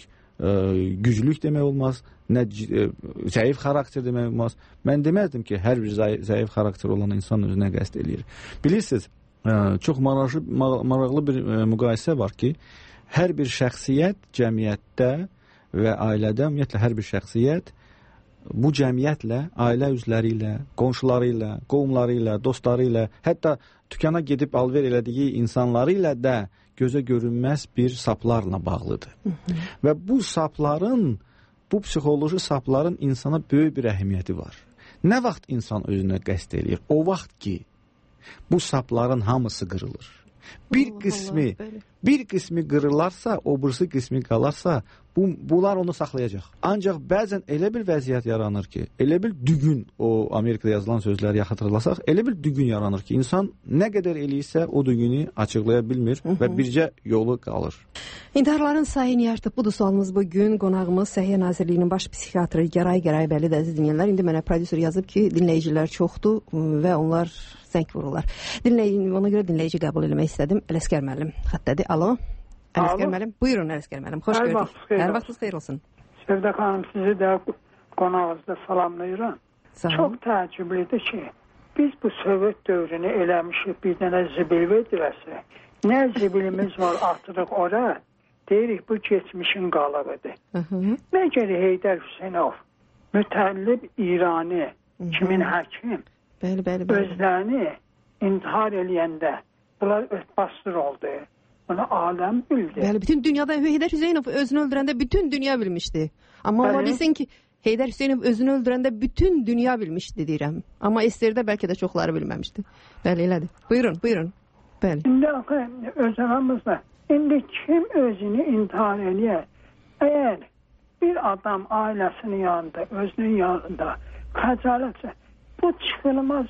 güclük demək olmaz, nə zəif xarakter demək olmaz. Mən deməzdim ki, hər bir zəif xarakter olan insan özünə qəsd eləyir. Bilirsiniz, çox maraqlı, maraqlı bir müqayisə var ki, hər bir şəxsiyyət cəmiyyətdə və ailədə, ümumiyyətlə hər bir şəxsiyyət bu cəmiyyətlə, ailə üzvləri ilə, qonşuları ilə, qovumları ilə, dostları ilə, hətta dükana gedib alver elədiyi insanları ilə də gözə görünməz bir saplarla bağlıdır. Hı -hı. Və bu sapların, bu psixoloji sapların insana böyük bir əhəmiyyəti var. Nə vaxt insan özünə qəsd eləyir? O vaxt ki, bu sapların hamısı qırılır. Bir Allah qismi, Allah, bir qismi qırılarsa, o birisi qismi qalarsa, bu, bunlar onu saxlayacaq. Ancaq bəzən elə bir vəziyyət yaranır ki, elə bir dügün, o Amerikada yazılan sözləri xatırlasaq, elə bir dügün yaranır ki, insan nə qədər eləyirsə o dügünü açıqlaya bilmir və bircə yolu qalır. İntiharların sayı niyə artıb? Budur sualımız bugün. Qonağımız Səhiyyə Nazirliyinin baş psixiatrı Gəray Gəraybəli əziz dinləyənlər. İndi mənə prodüser yazıb ki, dinləyicilər çoxdur və onlar zəng vururlar. Dinləyici, ona görə dinləyici qəbul etmək istədim. Ələsgər müəllim xəttədir. Alo. Ələsgər müəllim. Buyurun Ələsgər müəllim. Xoş gördük. Hər vaxtınız xeyir olsun. Sevda xanım, sizi də qonağınızda salamlayıram. Çox təəccüblidir ki, biz bu Sovet dövrünü eləmişik bir dənə zibil vedirəsi. Nə zibilimiz var atırıq ora, deyirik bu geçmişin qalıqıdır. Nə gəlir Heydər Hüseynov, mütəllib İrani, kimin həkim, bəli, bəli, bəli. özlərini intihar eləyəndə bunlar örtbastır oldu. Bunu aləm bildi. Bəli, bütün dünyada Heydər Hüseynov özünü öldürəndə bütün dünya bilmişdi. Amma ola bilsin ki, Heydər Hüseynov özünü öldürəndə bütün dünya bilmişdi deyirəm. Amma Esterdə bəlkə də çoxları bilməmişdi. Bəli, elədir. Buyurun, buyurun. Bəli. İndi öz aramızda, indi kim özünü intihar eləyər? Əgər bir adam ailəsinin yanında, özünün yanında xəcalətsə, bu çıxılmaz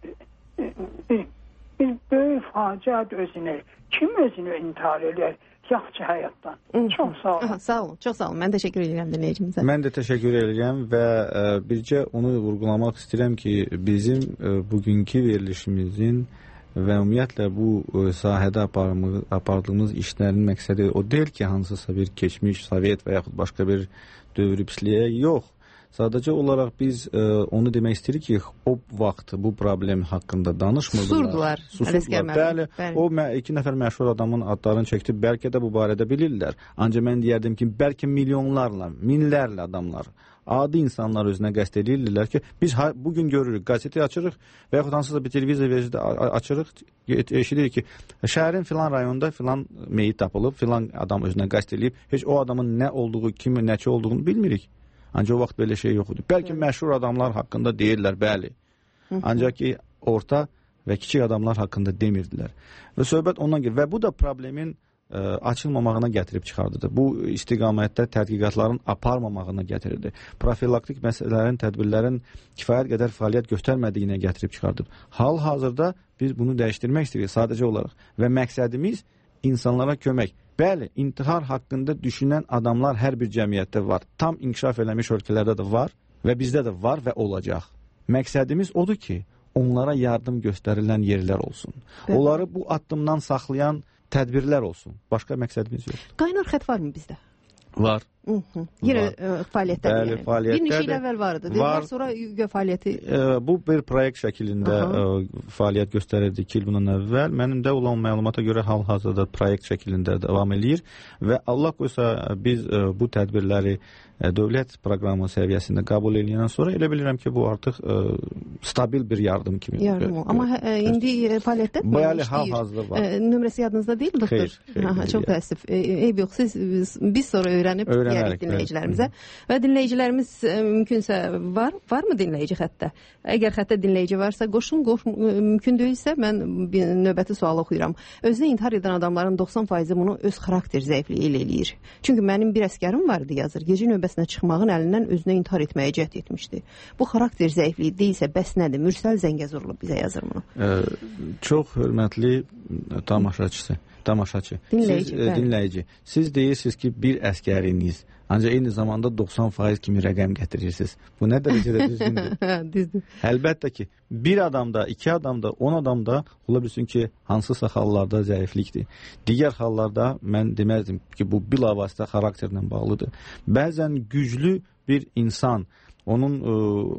bir, bir böyük faciət özünü. Kim özünü intihar eləyər? Yaxşı həyatdan. Çox sağ olun. Aha, sağ olun, çox sağ olun. Mən təşəkkür edirəm dinləyicimizə. Mən də təşəkkür edirəm və ə, bircə onu vurğulamaq istəyirəm ki, bizim ə, bugünkü verilişimizin və ümumiyyətlə bu ə, sahədə apardığımız işlərin məqsədi o deyil ki, hansısa bir keçmiş Sovet və yaxud başqa bir dövr pisliyək, yox. Sadəcə olaraq biz ə, onu demək istəyirik ki, o vaxt bu problem haqqında danışmırdılar. Susurdular. Susurdular. Bəli, bəli. O iki nəfər məşhur adamın adlarını çəkdi, bəlkə də bu barədə bilirlər. Ancaq mən deyərdim ki, bəlkə milyonlarla, minlərlə adamlar, adi insanlar özünə qəsd edirlər ki, biz bugün görürük, qazeti açırıq və yaxud hansısa bir televizor versiyada açırıq, eşidirik ki, şəhərin filan rayonunda filan meyit tapılıb, filan adam özünə qəsd edib, heç o adamın nə olduğu, kimi, nəçi olduğunu bilmirik. Ancaq o vaxt belə şey yox idi. Bəlkə məşhur adamlar haqqında deyirlər, bəli. Ancaq ki, orta və kiçik adamlar haqqında demirdilər. Və söhbət ondan gəlir. Və bu da problemin ə, açılmamağına gətirib çıxardıdır. Bu istiqamətdə tədqiqatların aparmamağına gətirirdi. Profilaktik məsələlərin, tədbirlərin kifayət qədər fəaliyyət göstərmədiyinə gətirib çıxardıdır. Hal-hazırda biz bunu dəyişdirmək istəyirik sadəcə olaraq. Və məqsədimiz insanlara kömək. Bəli, intihar haqqında düşünən adamlar hər bir cəmiyyətdə var. Tam inkişaf eləmiş ölkələrdə də var və bizdə də var və olacaq. Məqsədimiz odur ki, onlara yardım göstərilən yerlər olsun. Bəli. Onları bu addımdan saxlayan tədbirlər olsun. Başqa məqsədimiz yox. Qaynar xətt varmı bizdə? Var. Hı-hı. Yenə fəaliyyətdə Bəli, yəni. fəaliyyətdə Bir neçə il əvvəl vardı. Var. Sonra fəaliyyəti e, bu bir proyekt şəklində e, fəaliyyət göstərirdi iki il bundan əvvəl. Mənim də olan məlumata görə hal-hazırda proyekt şəklində davam eləyir və Allah qoysa biz e, bu tədbirləri e, dövlət proqramı səviyyəsində qəbul edəndən sonra elə bilirəm ki, bu artıq e, stabil bir yardım kimi. Yardım. Amma e, indi fəaliyyətdə bəli, hal-hazırda var. E, nömrəsi yadınızda deyil mi, doktor? Xeyr, xeyr. Aha, çox təəssüf. E, eyb yox, siz biz sonra öyrənib deyərik dinləyicilərimizə. Və dinləyicilərimiz ə, mümkünsə var, varmı dinləyici xəttə? Əgər xəttə dinləyici varsa, qoşun, qoşun mümkün deyilsə, mən bir növbəti sualı oxuyuram. Özünə intihar edən adamların doxsan faizi bunu öz xarakter zəifliyi ilə eləyir. Çünki mənim bir əskərim vardı, yazır. Gecə növbəsinə çıxmağın əlindən özünə intihar etməyə cəhd etmişdi. Bu xarakter zəifliyi deyilsə, bəs nədir? Mürsəl Zəngəzurlu bizə yazır bunu. Ə, çox hörmətli tamaşaçısı. Tamaşaçı. Dinləyici, siz, e, dinləyici. Siz deyirsiniz ki, bir əskəriniz, ancaq eyni zamanda doxsan faiz kimi rəqəm gətirirsiniz. Bu nə dərəcədə düzgündür? Düzdür. Əlbəttə ki, bir adamda, iki adamda, on adamda ola bilsin ki, hansısa hallarda zəiflikdir. Digər hallarda mən deməzdim ki, bu bilavasitə xarakterlə bağlıdır. Bəzən güclü bir insan, onun ə,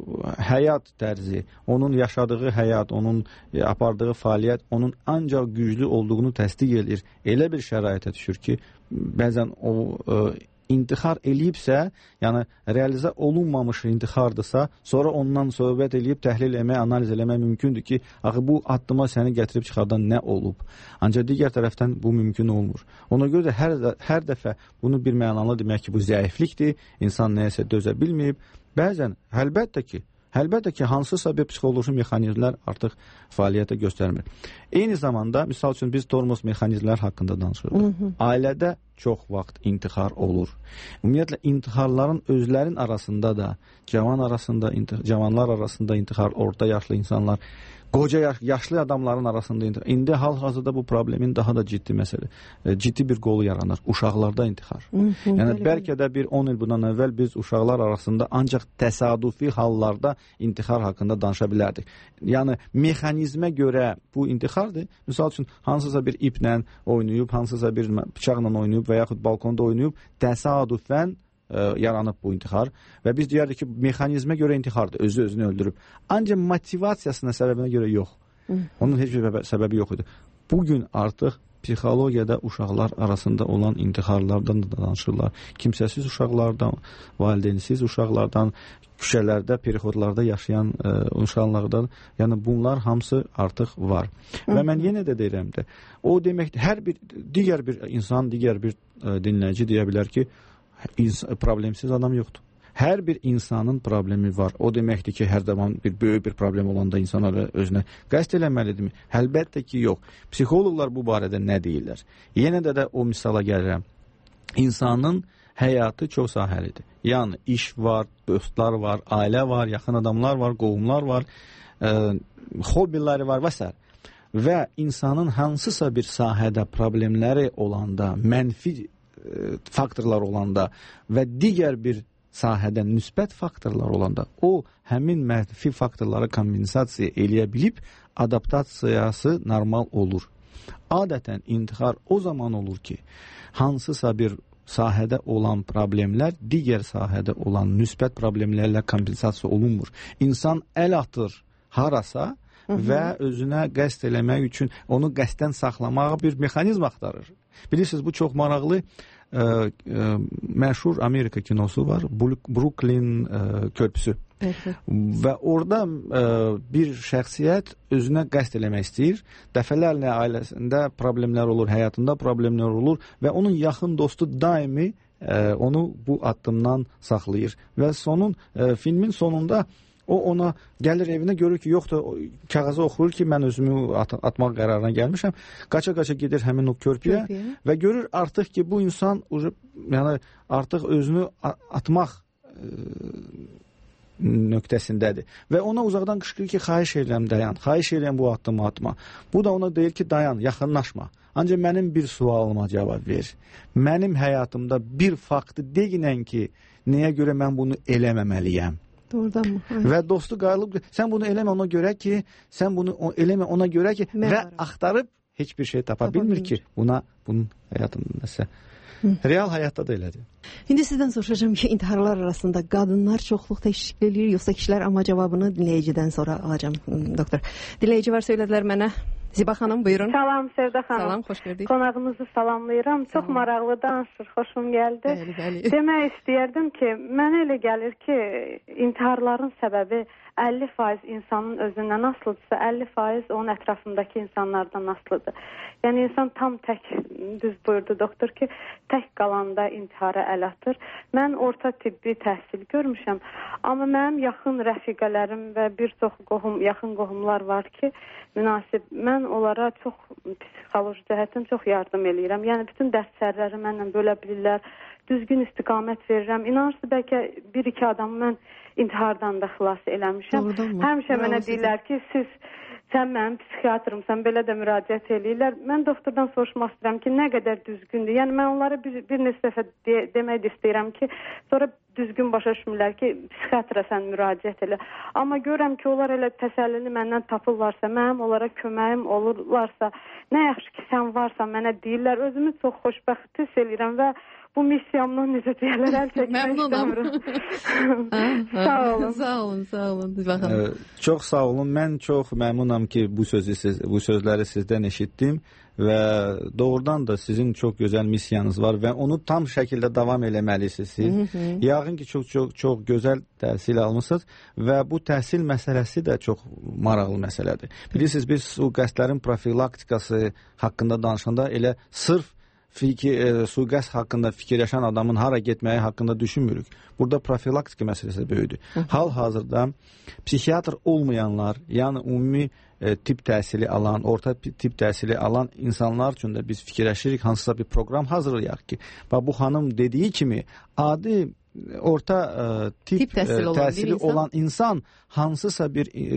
həyat tərzi, onun yaşadığı həyat, onun ə, apardığı fəaliyyət onun ancaq güclü olduğunu təsdiq edir. Elə bir şəraitə düşür ki, bəzən o ə, intihar eləyibsə, yəni realizə olunmamış intihardırsa, sonra ondan söhbət eləyib təhlil etmək, analiz eləmək mümkündür ki, axı bu addıma səni gətirib çıxardan nə olub? Ancaq digər tərəfdən bu mümkün olmur. Ona görə də hər, hər dəfə bunu bir mənalı demək ki, bu zəiflikdir, insan nəyəsə dözə bilməyib. Bəzən, əlbəttə ki, Əlbəttə ki, hansısa bir psixoloji mexanizmlər artıq fəaliyyətə göstərmir. Eyni zamanda, misal üçün biz tormoz mexanizmlər haqqında danışırıq. Ailədə çox vaxt intihar olur. Ümumiyyətlə, intiharların özlərin arasında da, cavan arasında, cavanlar arasında intihar, orta yaşlı insanlar, qoca yaş, yaşlı adamların arasında intihar. İndi hal-hazırda bu problemin daha da ciddi məsələ, ciddi bir qolu yaranır. Uşaqlarda intihar. Hı -hı, yəni belə, bəlkə də bir on il bundan əvvəl biz uşaqlar arasında ancaq təsadüfi hallarda intihar haqqında danışa bilərdik. Yəni mexanizmə görə bu intihardır. Misal üçün hansısa bir iplə oynayıb, hansısa bir bıçaqla oynayıb və yaxud balkonda oynayıb təsadüfən yaranıb bu intihar və biz deyərdik ki, mexanizmə görə intihardır, özü özünü öldürüb. Ancaq motivasiyasına, səbəbinə görə yox. Onun heç bir səbəbi yox idi. Bugün artıq psixologiyada uşaqlar arasında olan intiharlardan da danışırlar. Kimsəsiz uşaqlardan, valideynsiz uşaqlardan, küçələrdə, perihodlarda yaşayan ə, uşaqlardan, yəni bunlar hamısı artıq var. Hı -hı. Və mən yenə də deyirəm də, o deməkdir, hər bir, digər bir insan, digər bir ə, dinləyici deyə bilər ki, problemsiz adam yoxdur. Hər bir insanın problemi var. O deməkdir ki, hər zaman bir böyük bir problem olanda insanlar özünə qəsd eləməlidirmi? Əlbəttə ki, yox. Psixoloqlar bu barədə nə deyirlər? Yenə də də o misala gəlirəm. İnsanın həyatı çox sahəlidir. Yəni, iş var, dostlar var, ailə var, yaxın adamlar var, qohumlar var, ə, hobbiləri var və s. Və insanın hansısa bir sahədə problemləri olanda, mənfi faktorlar olanda və digər bir sahədə müsbət faktorlar olanda o həmin mənfi faktorları kompensasiya eləyə bilib adaptasiyası normal olur. Adətən intihar o zaman olur ki, hansısa bir sahədə olan problemlər digər sahədə olan müsbət problemlərlə kompensasiya olunmur. İnsan əl atır harasa Hı -hı. və özünə qəsd eləmək üçün onu qəsdən saxlamağa bir mexanizm axtarır. Bilirsiniz, bu çox maraqlı ə, ə, məşhur Amerika kinosu var, Brooklyn ə, körpüsü. Evet. Və orada ə, bir şəxsiyyət özünə qəsd eləmək istəyir. Dəfələrlə ailəsində problemlər olur, həyatında problemlər olur və onun yaxın dostu daimi ə, onu bu addımdan saxlayır. Və sonun ə, filmin sonunda o ona gəlir evinə, görür ki, yoxdur, kağızı oxuyur ki, mən özümü at atmaq qərarına gəlmişəm. Qaça-qaça gedir həmin o körpüyə, körpüyə və görür artıq ki, bu insan yəni artıq özünü atmaq e, nöqtəsindədir. Və ona uzaqdan qışqırır ki, xahiş edirəm, dayan, xahiş edirəm bu addımı atma. Bu da ona deyir ki, dayan, yaxınlaşma. Ancaq mənim bir sualıma cavab ver. Mənim həyatımda bir faktı deyinən ki, nəyə görə mən bunu eləməməliyəm. Doğrudanmı? Və dostu qayılıb, sən bunu eləmə ona görə ki, sən bunu eləmə ona görə ki, mən və varım. Axtarıb heç bir şey tapa, tapa bilmir, bilmir ki, buna bunun həyatında nəsə. Real həyatda da elədir. İndi sizdən soruşacağım ki, intiharlar arasında qadınlar çoxluq təşkil edir, yoxsa kişilər, amma cavabını dinləyicidən sonra alacağım, doktor. Dinləyici var, söylədilər mənə. Ziba xanım, buyurun. Salam Sevda xanım. Salam, xoş gördük. Qonağınızı salamlayıram. Çox maraqlı danışır, xoşum gəldi. Bəli, bəli. Demək istəyərdim ki, mənə elə gəlir ki, intiharların səbəbi əlli faiz insanın özündən asılıdırsa, əlli faiz onun ətrafındakı insanlardan asılıdır. Yəni insan tam tək, düz buyurdu doktor ki, tək qalanda intihara əl atır. Mən orta tibbi təhsil görmüşəm, amma mənim yaxın rəfiqələrim və bir çox qohum, yaxın qohumlar var ki, münasib, mən onlara çox psixoloji cəhətdən çox yardım eləyirəm. Yəni bütün dərslərləri mənlə bölə bilirlər, düzgün istiqamət verirəm. İnanırsınız, bəlkə bir-iki adamı mən intihardan da xilas eləmişəm. Həmişə mənə deyirlər ki, siz, sən mənim psixiatrımsan, belə də müraciət eləyirlər. Mən doktordan soruşmaq istəyirəm ki, nə qədər düzgündür. Yəni mən onlara bir, bir neçə dəfə de, demək istəyirəm ki, sonra düzgün başa düşmürlər ki, psixiatra sən müraciət elə. Amma görürəm ki, onlar elə təsəllini məndən tapırlarsa, mənim onlara köməyim olurlarsa, nə yaxşı ki, sən varsan mənə deyirlər. Özümü çox xoşbəxt hiss eləyirəm və bu missiyamdan necə deyirlər, əl çəkmək istəmirəm. Sağ olun. Sağ olun, sağ olun. Ee, çox sağ olun. Mən çox məmnunam ki, bu sözü siz, bu sözləri sizdən eşitdim və doğrudan da sizin çox gözəl missiyanız var və onu tam şəkildə davam eləməlisiniz. Yəqin ki, çox çox çox gözəl təhsil almısınız və bu təhsil məsələsi də çox maraqlı məsələdir. Bilirsiniz, biz o qəsdlərin profilaktikası haqqında danışanda elə sırf fikir, e, suiqəsd haqqında fikirləşən adamın hara getməyi haqqında düşünmürük. Burada profilaktika məsələsi böyüdür. Hal-hazırda psixiatr olmayanlar, yəni ümumi e, tip təhsili alan, orta tip təhsili alan insanlar üçün də biz fikirləşirik, hansısa bir proqram hazırlayaq ki, bax bu xanım dediyi kimi adi orta e, tip, tip təhsili, olan, təhsili insan. olan insan hansısa bir e,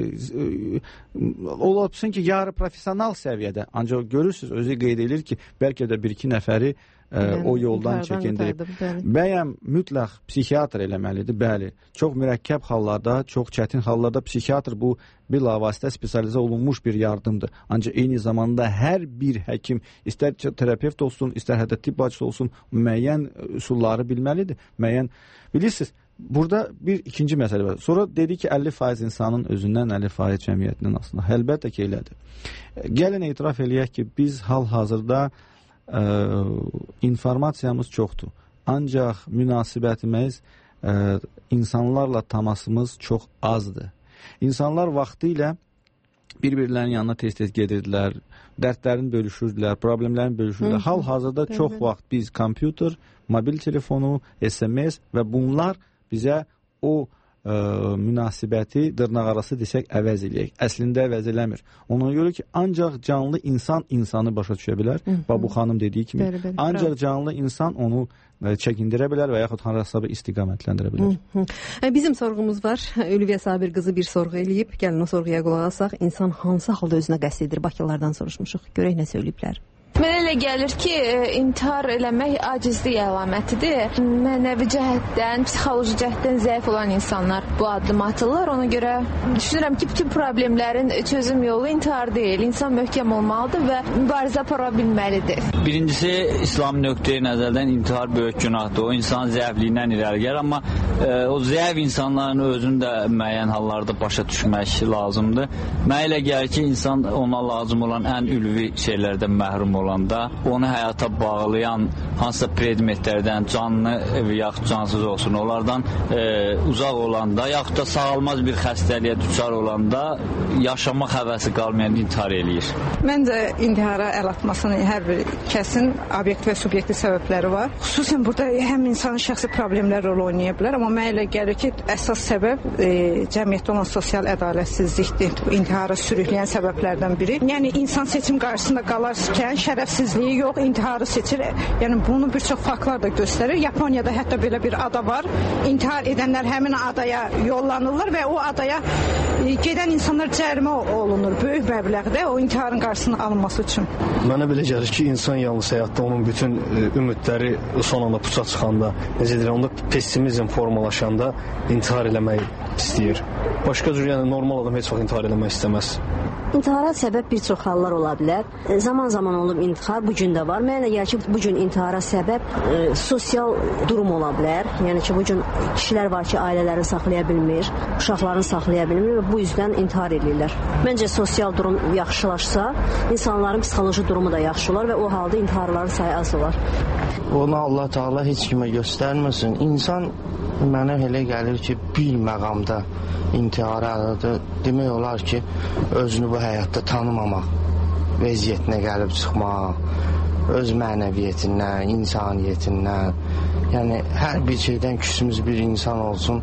e, ola bilsin ki, yarı profesional səviyyədə, ancaq görürsünüz, özü qeyd edir ki, bəlkə də bir-iki nəfəri e, yəni, o yoldan çəkindirib. Bəyəm mütləq psixiatr eləməlidir, bəli. Çox mürəkkəb hallarda, çox çətin hallarda psixiatr bu bilavasitə spesializə olunmuş bir yardımdır. Ancaq eyni zamanda hər bir həkim, istər terapevt olsun, istər hətta tibb bacısı olsun, müəyyən üsulları bilməlidir. Müəyyən, bilirsiniz, burada bir ikinci məsələ var. Sonra dedi ki, əlli faiz insanın özündən, əlli faiz cəmiyyətinin aslında. Əlbəttə ki, elədir. Gəlin etiraf eləyək ki, biz hal-hazırda ə, informasiyamız çoxdur. Ancaq münasibətimiz, ə, insanlarla təmasımız çox azdır. İnsanlar vaxtı ilə bir-birlərinin yanına tez-tez gedirdilər, dərdlərini bölüşürdülər, problemlərini bölüşürdülər. Hal-hazırda çox vaxt biz kompüter, mobil telefonu, S M S və bunlar bizə o ə, münasibəti dırnaqarası desək əvəz eləyək. Əslində əvəz eləmir. Ona görə ki, ancaq canlı insan insanı başa düşə bilər. Və bu xanım dediyi kimi, bəli, bəli, ancaq bravo. Canlı insan onu çəkindirə bilər və yaxud hansısa bir istiqamətləndirə bilər. Hı -hı. Bizim sorğumuz var. Ülviyə Sabir qızı bir sorğu eləyib. Gəlin o sorğuya qulaq asaq. İnsan hansı halda özünə qəsd edir? Bakılardan soruşmuşuq. Görək nə söyləyiblər. Mənə elə gəlir ki, intihar eləmək acizlik əlamətidir. Mənəvi cəhətdən, psixoloji cəhətdən zəif olan insanlar bu addım atırlar. Ona görə düşünürəm ki, bütün problemlərin çözüm yolu intihar deyil. İnsan möhkəm olmalıdır və mübarizə apara bilməlidir. Birincisi, İslam nöqteyi nəzərdən intihar böyük günahdır. O insanın zəifliyindən irəli gəlir, amma e, o zəif insanların özünü də müəyyən hallarda başa düşmək lazımdır. Mənə elə gəlir ki, insan ona lazım olan ən ülvi şeylərdən məhrum olur. Olanda, onu həyata bağlayan hansısa predmetlərdən, canlı yaxud cansız olsun, onlardan e, uzaq olanda, yaxud da sağalmaz bir xəstəliyə düçar olanda yaşamaq həvəsi qalmayan intihar eləyir. Məncə intihara əl atmasının hər bir kəsin obyekt və subyektiv səbəbləri var. Xüsusən burada həm insanın şəxsi problemlər rol oynaya bilər, amma mənə elə gəlir ki, əsas səbəb e, cəmiyyətdə olan sosial ədalətsizlikdir. İntihara sürükləyən səbəblərdən biri. Yəni, insan seçim qarşısında qalarkən şərəfsizliyi yox, intiharı seçir. Yəni, bunu bir çox faktlar da göstərir. Yaponiyada hətta belə bir ada var. İntihar edənlər həmin adaya yollanırlar və o adaya gedən insanlar cərimə olunur. Böyük məbləğdə o intiharın qarşısının alınması üçün. Mənə belə gəlir ki, insan yalnız həyatda onun bütün ümidləri son anda puça çıxanda, necə deyirəm, onda pessimizm formalaşanda intihar eləmək istəyir. Başqa cür, yəni normal adam heç vaxt intihar eləmək istəməz. İntihara səbəb bir çox hallar ola bilər. Zaman-zaman olub intihar, bu gün də var. Mənə gəlir ki, bu gün intihara səbəb e, sosial durum ola bilər. Yəni ki, bu gün kişilər var ki, ailələrini saxlaya bilmir, uşaqlarını saxlaya bilmir və bu yüzdən intihar edirlər. Məncə sosial durum yaxşılaşsa, insanların psixoloji durumu da yaxşı olar və o halda intiharların sayı az olar. Onu Allah Teala heç kimə göstərməsin. İnsan mənə elə gəlir ki, bir məqamda intihara adadır. Demək olar ki, özünü bu həyatda tanımamaq, vəziyyətinə gəlib çıxmaq, öz mənəviyyətindən, insaniyyətindən, yəni hər bir şeydən küsümüz bir insan olsun,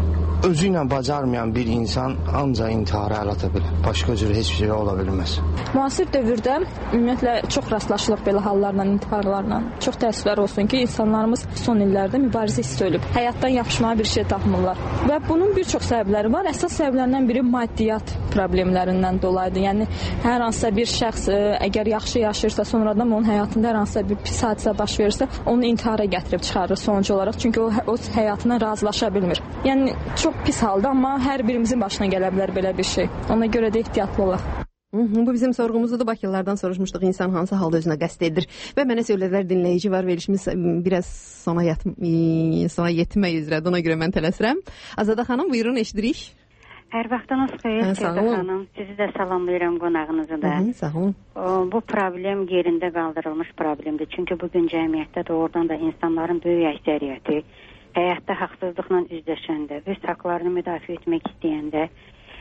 özü ilə bacarmayan bir insan ancaq intihara əl ata bilir. Başqa cür heç bir şey ola bilməz. Müasir dövrdə ümumiyyətlə çox rastlaşılır belə hallarla, intiharlarla. Çox təəssüflər olsun ki, insanlarımız son illərdə mübarizə hissi ölüb. Həyatdan yapışmağa bir şey tapmırlar. Və bunun bir çox səbəbləri var. Əsas səbəblərindən biri maddiyyat problemlərindən dolayıdır. Yəni hər hansısa bir şəxs əgər yaxşı yaşayırsa, sonradan onun həyatında hər hansısa bir pis hadisə baş verirsə, onu intihara gətirib çıxarır sonucu olaraq. Çünki o, o həyatına razılaşa bilmir. Yəni çox pis halda, amma hər birimizin başına gələ bilər belə bir şey. Ona görə də ehtiyatlı olaq. Bu bizim sorğumuzdur. Bakılardan soruşmuşduq, insan hansı halda özünə qəsd edir. Və mənə söylədilər, dinləyici var, verilişimiz biraz sona, yat sona yetmək üzrədir. Ona görə mən tələsirəm. Azada xanım, buyurun, eşidirik. Hər vaxtınız xeyir, Sevda xanım. Sizi də salamlayıram, qonağınızı da. Hı, sağ olun. Bu problem yerində qaldırılmış problemdir. Çünki bugün cəmiyyətdə doğrudan da insanların böyük əksəriyyəti həyatda haqsızlıqla üzləşəndə, öz haqlarını müdafiə etmək istəyəndə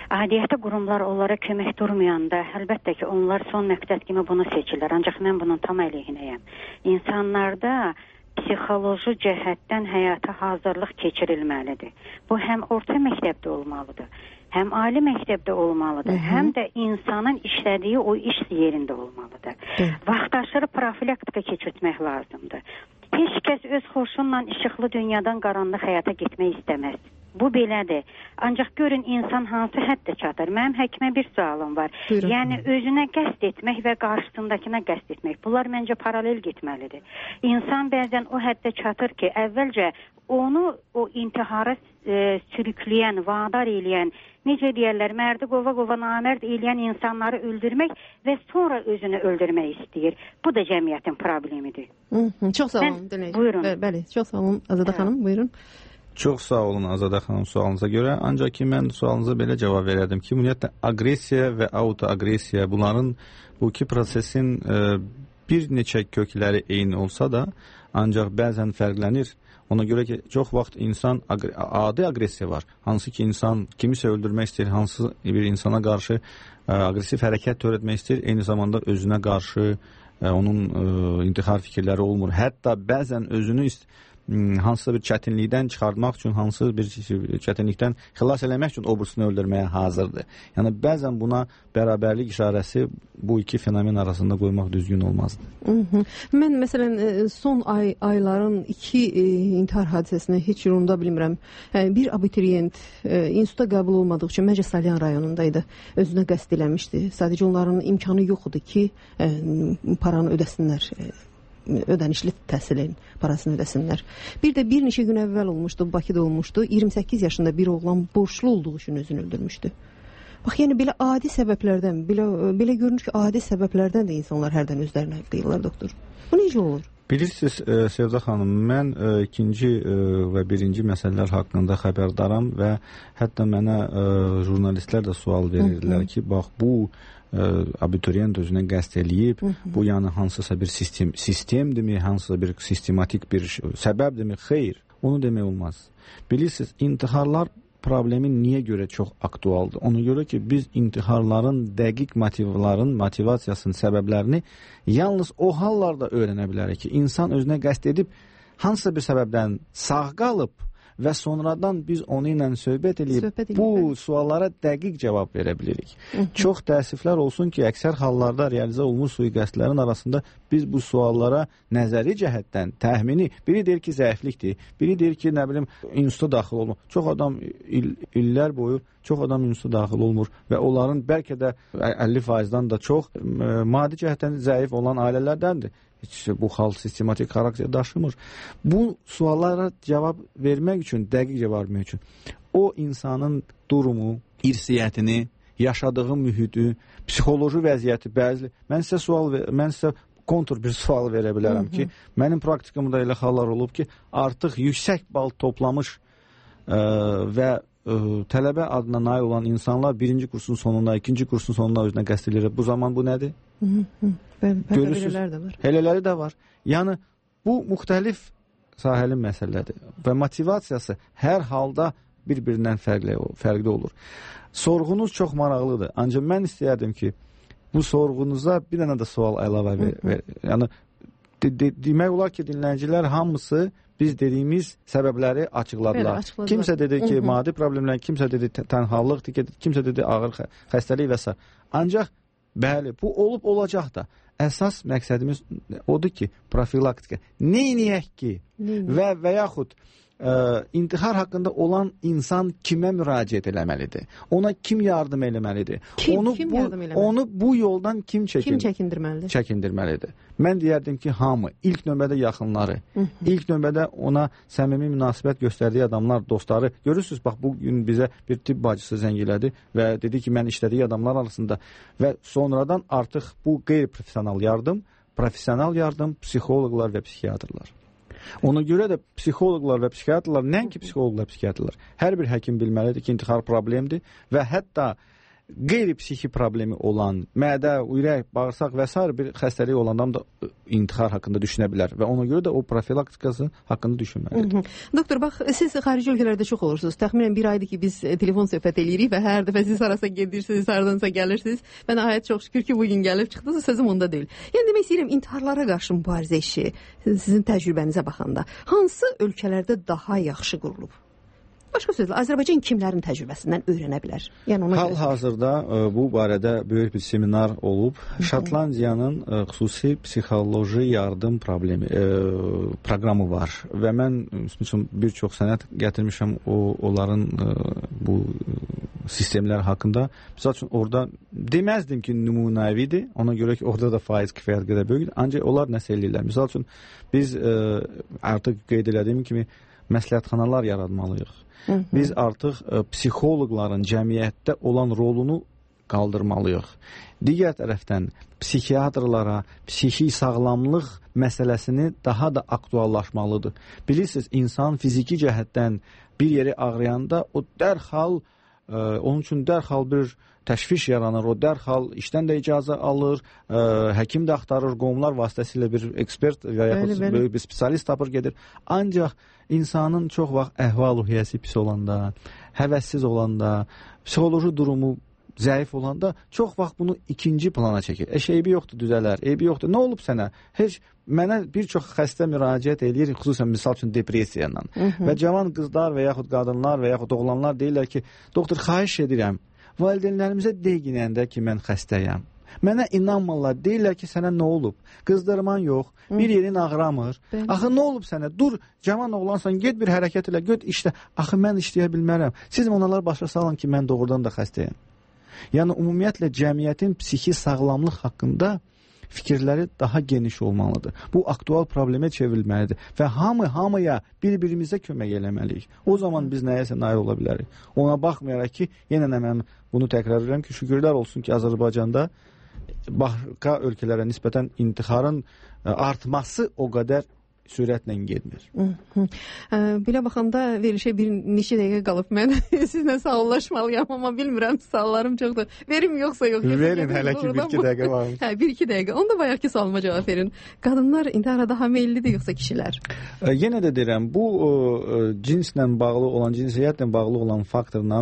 Aidiyyəti qurumlar onlara kömək durmayanda, əlbəttə ki, onlar son məqsəd kimi bunu seçirlər. Ancaq mən bunun tam əleyhinəyəm. İnsanlarda psixoloji cəhətdən həyata hazırlıq keçirilməlidir. Bu həm orta məktəbdə olmalıdır, həm ali məktəbdə olmalıdır, Hı -hı. həm də insanın işlədiyi o iş yerində olmalıdır. Hı. Vaxtaşırı profilaktika keçirtmək lazımdır. Heç kəs öz xoşunla işıqlı dünyadan qaranlıq həyata getmək istəməz. Bu belədir. Ancaq görün insan hansı həddə çatır. Mənim həkimə bir sualım var. Buyurun. Yəni özünə qəsd etmək və qarşısındakına qəsd etmək. Bunlar məncə paralel getməlidir. İnsan bəzən o həddə çatır ki, əvvəlcə onu o intihara e, sürükləyən, vadar eləyən, necə deyərlər, mərdi qova-qova namərd eləyən insanları öldürmək və sonra özünü öldürmək istəyir. Bu da cəmiyyətin problemidir. Hı -hı. Çox sağ olun. Mən, buyurun. Bə bəli, çox sağ olun Azada hə. xanım, buyurun. Çox sağ olun Azada xanım sualınıza görə. Ancaq ki, mən sualınıza belə cavab verərdim ki, ümumiyyətlə aqressiya və autoaqressiya bunların bu iki prosesin e, bir neçə kökləri eyni olsa da, ancaq bəzən fərqlənir. Ona görə ki, çox vaxt insan adi aqressiya var. Hansı ki, insan kimisə öldürmək istəyir, hansı bir insana qarşı e, aqressiv hərəkət törətmək istəyir, eyni zamanda özünə qarşı e, onun e, intihar fikirləri olmur. Hətta bəzən özünü ist hansısa bir çətinlikdən çıxartmaq üçün, hansısa bir çətinlikdən xilas eləmək üçün obrusunu öldürməyə hazırdır. Yəni bəzən buna bərabərlik işarəsi bu iki fenomen arasında qoymaq düzgün olmazdı. Hı -hı. Mən məsələn son ay ayların iki e, intihar hadisəsini heç unuda bilmirəm. E, bir abituriyent e, instituta qəbul olmadığı üçün Məcə Salyan rayonundaydı. Özünə qəsd eləmişdi. Sadəcə onların imkanı yox idi ki, e, paranı ödəsinlər. E, ödənişli təhsilin parasını ödəsinlər. Bir də bir neçə gün əvvəl olmuşdu, Bakıda olmuşdu. iyirmi səkkiz yaşında bir oğlan borçlu olduğu üçün özünü öldürmüşdü. Bax, yəni belə adi səbəblərdən, belə, belə görünür ki, adi səbəblərdən də insanlar hərdən özlərini qıyırlar, doktor. Bu necə olur? Bilirsiniz, e, Sevda xanım, mən e, ikinci e, və birinci məsələlər haqqında xəbərdaram və hətta mənə e, jurnalistlər də sual verirdilər Hı -hı. ki, bax, bu e, abituriyent özünə qəsd eləyib, Hı -hı. bu yəni hansısa bir sistem, sistemdirmi, hansısa bir sistematik bir səbəbdirmi? Xeyr, onu demək olmaz. Bilirsiniz, intiharlar problemi niyə görə çox aktualdır? Ona görə ki, biz intiharların dəqiq motivların, motivasiyasının səbəblərini yalnız o hallarda öyrənə bilərik ki, insan özünə qəsd edib hansısa bir səbəbdən sağ qalıb və sonradan biz onu ilə söhbət edib söhbət bu edib. suallara dəqiq cavab verə bilirik. Hı -hı. Çox təəssüflər olsun ki, əksər hallarda realizə olunmuş sui-qəsdlərin arasında biz bu suallara nəzəri cəhətdən təxmini, biri deyir ki, zəiflikdir, biri deyir ki, nə bilim, instituta daxil olmur. Çox adam il, illər boyu çox adam instituta daxil olmur və onların bəlkə də əlli faizdən də çox e, maddi cəhətdən zəif olan ailələrdəndir. Heç bu hal sistematik xarakter daşımır. Bu suallara cavab vermək üçün, dəqiq cavab vermək üçün o insanın durumu, irsiyyətini, yaşadığı mühiti, psixoloji vəziyyəti, bəzi mən sizə sual mən sizə kontur bir sual verə bilərəm Hı -hı. ki, mənim praktikamda elə hallar olub ki, artıq yüksək bal toplamış ə, və ə, tələbə adına nail olan insanlar birinci kursun sonunda, ikinci kursun sonunda özünə qəsd edir. Bu zaman bu nədir? Hı -hı. Görürsünüz, də var. Elələri də var. Yəni, bu müxtəlif sahəli məsələdir və motivasiyası hər halda bir-birindən fərqli, fərqli olur. Sorğunuz çox maraqlıdır. Ancaq mən istəyərdim ki, bu sorğunuza bir dənə də sual əlavə ver. ver. Yəni, de, de, demək olar ki, dinləyicilər hamısı biz dediyimiz səbəbləri açıqladılar. Belə, kimsə dedi ki, maddi problemlər, kimsə dedi tənhallıqdır, kimsə dedi ağır xəstəlik və s. Ancaq, bəli, bu olub olacaq da. Əsas məqsədimiz odur ki, profilaktika. Neyniyək ki? Neyniyək? Və, və yaxud ə, intihar haqqında olan insan kimə müraciət eləməlidir? Ona kim yardım eləməlidir? Kim, onu, kim bu, yardım eləməlidir? Onu bu yoldan kim, çəkin, kim çəkindirməlidir? çəkindirməlidir? Mən deyərdim ki, hamı, ilk növbədə yaxınları, Hı -hı. ilk növbədə ona səmimi münasibət göstərdiyi adamlar, dostları. Görürsünüz, bax, bugün bizə bir tibb bacısı zəng elədi və dedi ki, mən işlədiyi adamlar arasında və sonradan artıq bu qeyri-profesional yardım, profesional yardım, psixoloqlar və psixiatrlar. Ona görə də psixoloqlar və psixiatrlar, nəinki psixoloqlar, psixiatrlar, hər bir həkim bilməlidir ki, intihar problemdir və hətta qeyri-psixi problemi olan, mədə, ürək, bağırsaq və s. bir xəstəlik olan adam da intihar haqqında düşünə bilər və ona görə də o profilaktikası haqqında düşünməlidir. Doktor, bax, siz xarici ölkələrdə çox olursunuz. Təxminən bir aydır ki, biz telefon söhbət eləyirik və hər dəfə siz harasa gedirsiniz, haradansa gəlirsiniz. Və nəhayət çox şükür ki, bugün gəlib çıxdınız, sözüm onda deyil. Yəni demək istəyirəm, intiharlara qarşı mübarizə işi sizin təcrübənizə baxanda hansı ölkələrdə daha yaxşı qurulub? Başqa sözlə, Azərbaycan kimlərin təcrübəsindən öyrənə bilər? Yəni hal-hazırda bu barədə böyük bir seminar olub. Şotlandiyanın xüsusi psixoloji yardım problemi, e, proqramı var və mən üçün bir çox sənəd gətirmişəm o onların e, bu sistemlər haqqında. Məsəl üçün orada deməzdim ki, nümunəvidir. Ona görə ki, orada da faiz kifayət qədər böyükdür. Ancaq onlar nəsə eləyirlər. Məsəl üçün biz e, artıq qeyd elədiyim kimi məsləhətxanalar yaratmalıyıq. Biz artıq ə, psixoloqların cəmiyyətdə olan rolunu qaldırmalıyıq. Digər tərəfdən psixiatrlara psixi sağlamlıq məsələsini daha da aktuallaşmalıdır. Bilirsiniz, insan fiziki cəhətdən bir yeri ağrıyanda o dərhal, ə, onun üçün dərhal bir təşviş yaranır, o dərhal işdən də icazə alır, ə, həkim də axtarır, qonumlar vasitəsilə bir ekspert və yaxud böyük bir spesialist tapır gedir. Ancaq insanın çox vaxt əhval-ruhiyyəsi pis olanda, həvəssiz olanda, psixoloji durumu zəif olanda çox vaxt bunu ikinci plana çəkir. Eş, eybi yoxdur, düzələr, eybi yoxdur. Nə olub sənə? Heç mənə bir çox xəstə müraciət edir, xüsusən misal üçün depressiya ilə. Və cavan qızlar və yaxud qadınlar və yaxud oğlanlar deyirlər ki, doktor, xahiş edirəm, valideynlərimizə deyinəndə ki, mən xəstəyəm. Mənə inanmırlar, deyirlər ki, sənə nə olub? Qızdırman yox, bir yerin ağramır. Bəli. Axı, nə olub sənə? Dur, cavan oğlansan, get bir hərəkət ilə, get işlə. Axı, mən işləyə bilmərəm. Siz onlara başa salın ki, mən doğrudan da xəstəyəm. Yəni, ümumiyyətlə, cəmiyyətin psixi sağlamlıq haqqında fikirləri daha geniş olmalıdır. Bu, aktual problemə çevrilməlidir. Və hamı, hamıya bir-birimizə kömək eləməliyik. O zaman biz nəyəsə nail ola bilərik. Ona baxmayaraq ki, yenə mən bunu təkrar edirəm ki, şükürlər olsun ki, Azərbaycanda başqa ölkələrə nisbətən intiharın artması o qədər sürətlə getmir. Belə baxanda verilişə bir neçə dəqiqə qalıb. Mən sizlə sağollaşmalıyam, amma bilmirəm, suallarım çoxdur. Verim yoxsa yox. Verin, hələ ki bir-iki dəqiqə varmış. Hə, bir-iki dəqiqə. Onda bayaqki sualıma cavab verin. Qadınlar intihara daha meyillidir yoxsa kişilər? Yenə də deyirəm, bu cinslə bağlı olan, cinsiyyətlə bağlı olan faktorla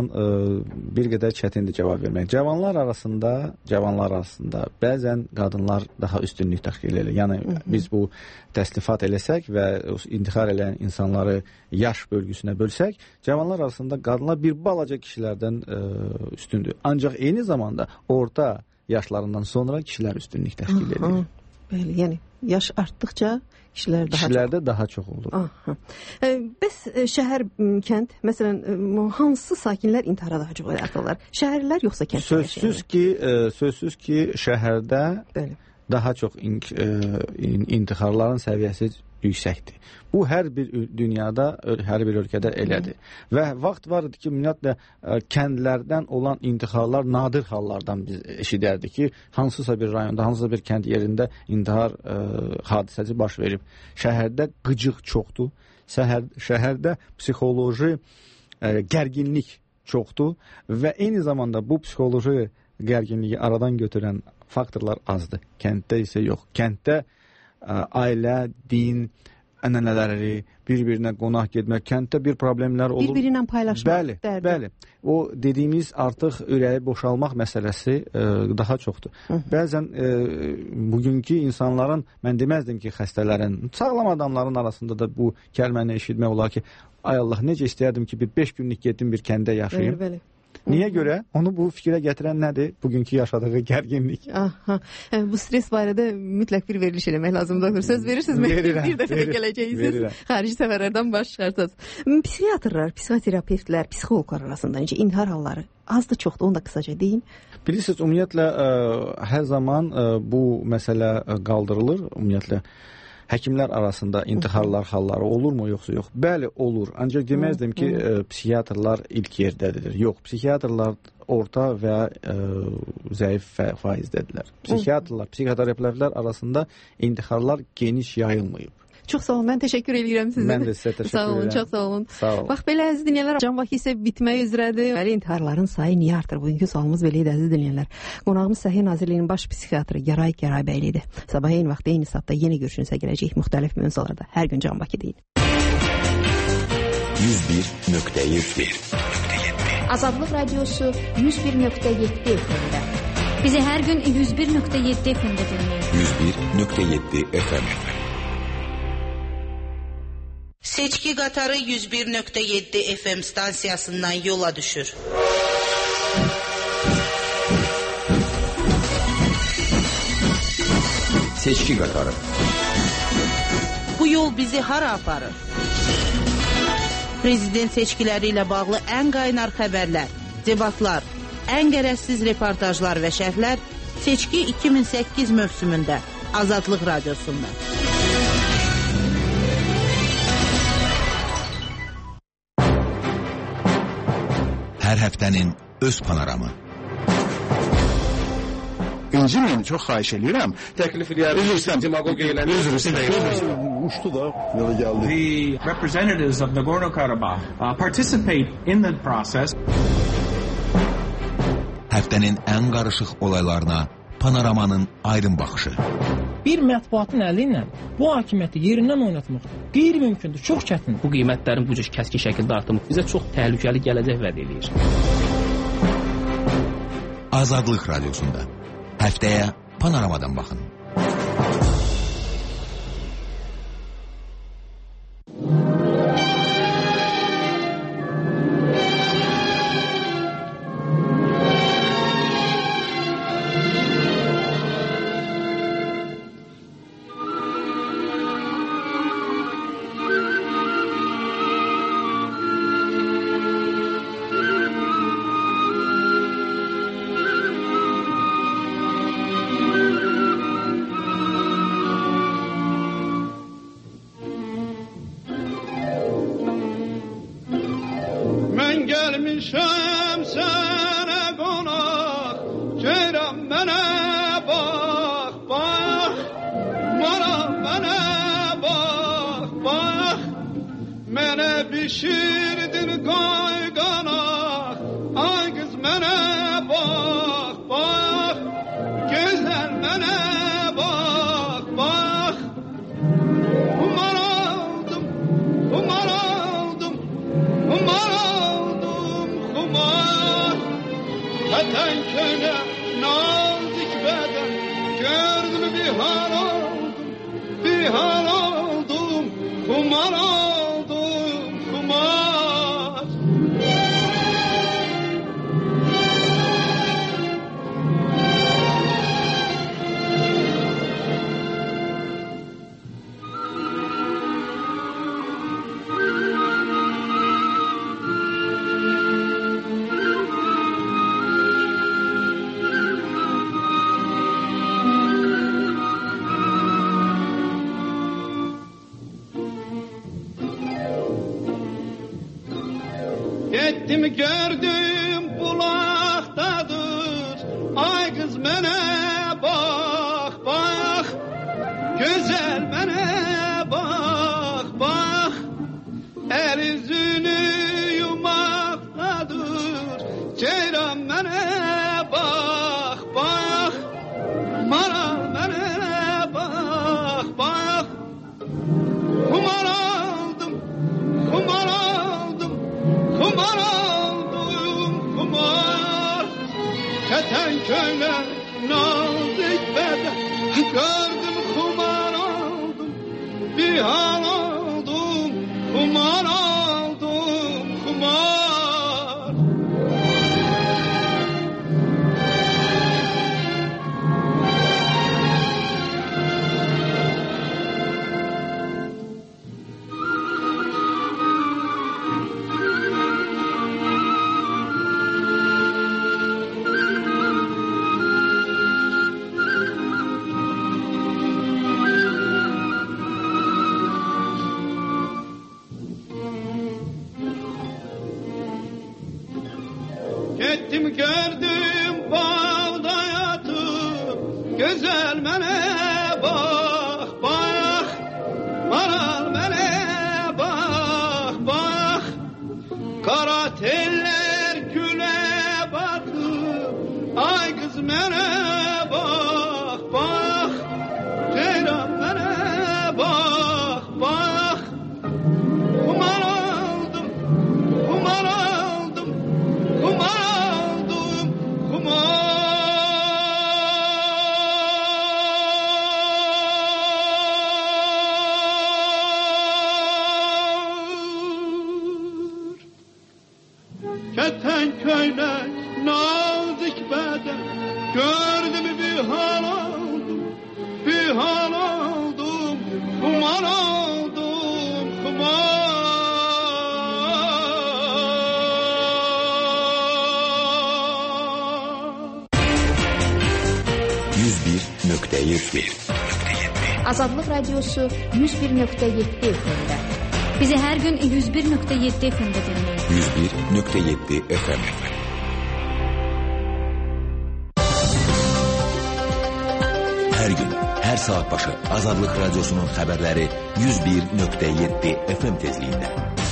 bir qədər çətindir cavab vermək. Cavanlar arasında, cavanlar arasında bəzən qadınlar daha üstünlük təşkil edir. Yəni biz bu təslifat eləsək və intihar edən insanları yaş bölgüsünə bölsək, cavanlar arasında qadınlar bir balaca kişilərdən ə, üstündür. Ancaq eyni zamanda orta yaşlarından sonra kişilər üstünlük təşkil edir. Bəli, yəni yaş artdıqca kişilər daha Kişilərdə çox. daha çox olur. Aha. E, bəs şəhər, kənd, məsələn, hansı sakinlər intihara daha çox yaradılar? Şəhərlər yoxsa kəndlər? Sözsüz ki, ə, sözsüz ki, şəhərdə Bəli. daha çox in, ə, intiharların səviyyəsi yüksəkdir. Bu, hər bir dünyada, hər bir ölkədə elədir. Hı. Və vaxt var idi ki, ümumiyyətlə, kəndlərdən olan intiharlar nadir hallardan biz eşidərdik ki, hansısa bir rayonda, hansısa bir kənd yerində intihar ə, hadisəsi baş verib. Şəhərdə qıcıq çoxdur. Şəhər, şəhərdə psixoloji ə, gərginlik çoxdur və eyni zamanda bu psixoloji gərginliyi aradan götürən faktorlar azdır. Kənddə isə yox. Kənddə ə, ailə, din, ənənələri, bir-birinə qonaq getmək, kənddə bir problemlər olur. Bir-birinə paylaşmaq. Bəli, dərdi. bəli. O dediyimiz artıq ürəyi boşalmaq məsələsi ə, daha çoxdur. Hı. Bəzən ə, bugünkü insanların, mən deməzdim ki, xəstələrin, sağlam adamların arasında da bu kəlməni eşitmək olar ki, ay Allah, necə istəyərdim ki, bir beş günlük getdim bir kəndə yaşayım. Bəli, bəli. Niyə görə? Onu bu fikrə gətirən nədir? Bugünkü yaşadığı gərginlik. Aha. Bu stres barədə mütləq bir veriliş eləmək lazımdır. Söz verirsiniz, verirəm, bir dəfə verir, gələcəksiniz. Xarici səfərlərdən baş çıxarsınız. Psixiatrlar, psixoterapevtlər, psixologlar arasında necə intihar halları azdır, çoxdur, onu da qısaca deyin. Bilirsiniz, ümumiyyətlə ə, hər zaman ə, bu məsələ ə, qaldırılır. Ümumiyyətlə həkimlər arasında intiharlar halları olurmu, yoxsa yox? Bəli, olur. Ancaq deməzdim ki, ə, psixiatrlar ilk yerdədir. Yox, psixiatrlar orta və ə, zəif faizdədirlər. Psixiatrlar, psixoterapevtlər arasında intiharlar geniş yayılmayıb. Çox sağ olun. Mən təşəkkür edirəm sizə. Mən də sizə təşəkkür edirəm. Sağ olun, çox sağ olun. Sağ olun. Bax belə əziz dinləyənlər, Can Bakı isə bitmək üzrədir. Bəli, intiharların sayı niyə artır? Bugünkü sualımız belə idi əziz dinləyənlər. Qonağımız Səhiyyə Nazirliyinin baş psixiatrı Gəray Gəraybəli idi. Sabah eyni vaxtda eyni saatda yenə görüşünüzə gələcək müxtəlif mövzularda. Hər gün Can Bakı deyin. yüz bir nöqtə yeddi Azadlıq Radiosu yüz bir nöqtə yeddi F M-də. Bizi hər gün yüz bir nöqtə yeddi F M-də dinləyin. yüz bir nöqtə yeddi F M. Seçki qatarı yüz bir nöqtə yeddi F M stansiyasından yola düşür. Seçki qatarı. Bu yol bizi hara aparır? Prezident seçkiləri ilə bağlı ən qaynar xəbərlər, debatlar, ən qərəzsiz reportajlar və şərhlər Seçki iki min səkkiz mövsümündə Azadlıq Radiosunda. Hər həftənin öz panoramı. İncimin, çox xahiş edirəm. Təklif edirəm. Üzr demagog eyləni. Üzr istəyirəm. Uçdu da, yola gəldi. The representatives of Nagorno-Karabakh uh, participate in the process. Həftənin ən qarışıq olaylarına panoramanın aydın baxışı. Bir mətbuatın əli ilə bu hakimiyyəti yerindən oynatmaq qeyri-mümkündür, çox çətindir. Bu qiymətlərin bu cür kəskin şəkildə artımı bizə çox təhlükəli gələcək vəd edir. Azadlıq Radiosunda həftəyə panoramadan baxın. Güzel mene bak bak bana keten köylek nazik beden gördüm bir hal oldum bir hal oldum kuman oldum kuman. yüz bir nöqtə yeddi Azadlıq Radiosu yüz bir nöqtə yeddi F M-də. Bizi hər gün yüz bir nöqtə yeddi F M-də dinləyin. yüz bir nöqtə yeddi F M. Hər gün, hər saat başı Azadlıq Radiosunun xəbərləri yüz bir nöqtə yeddi F M tezliyində.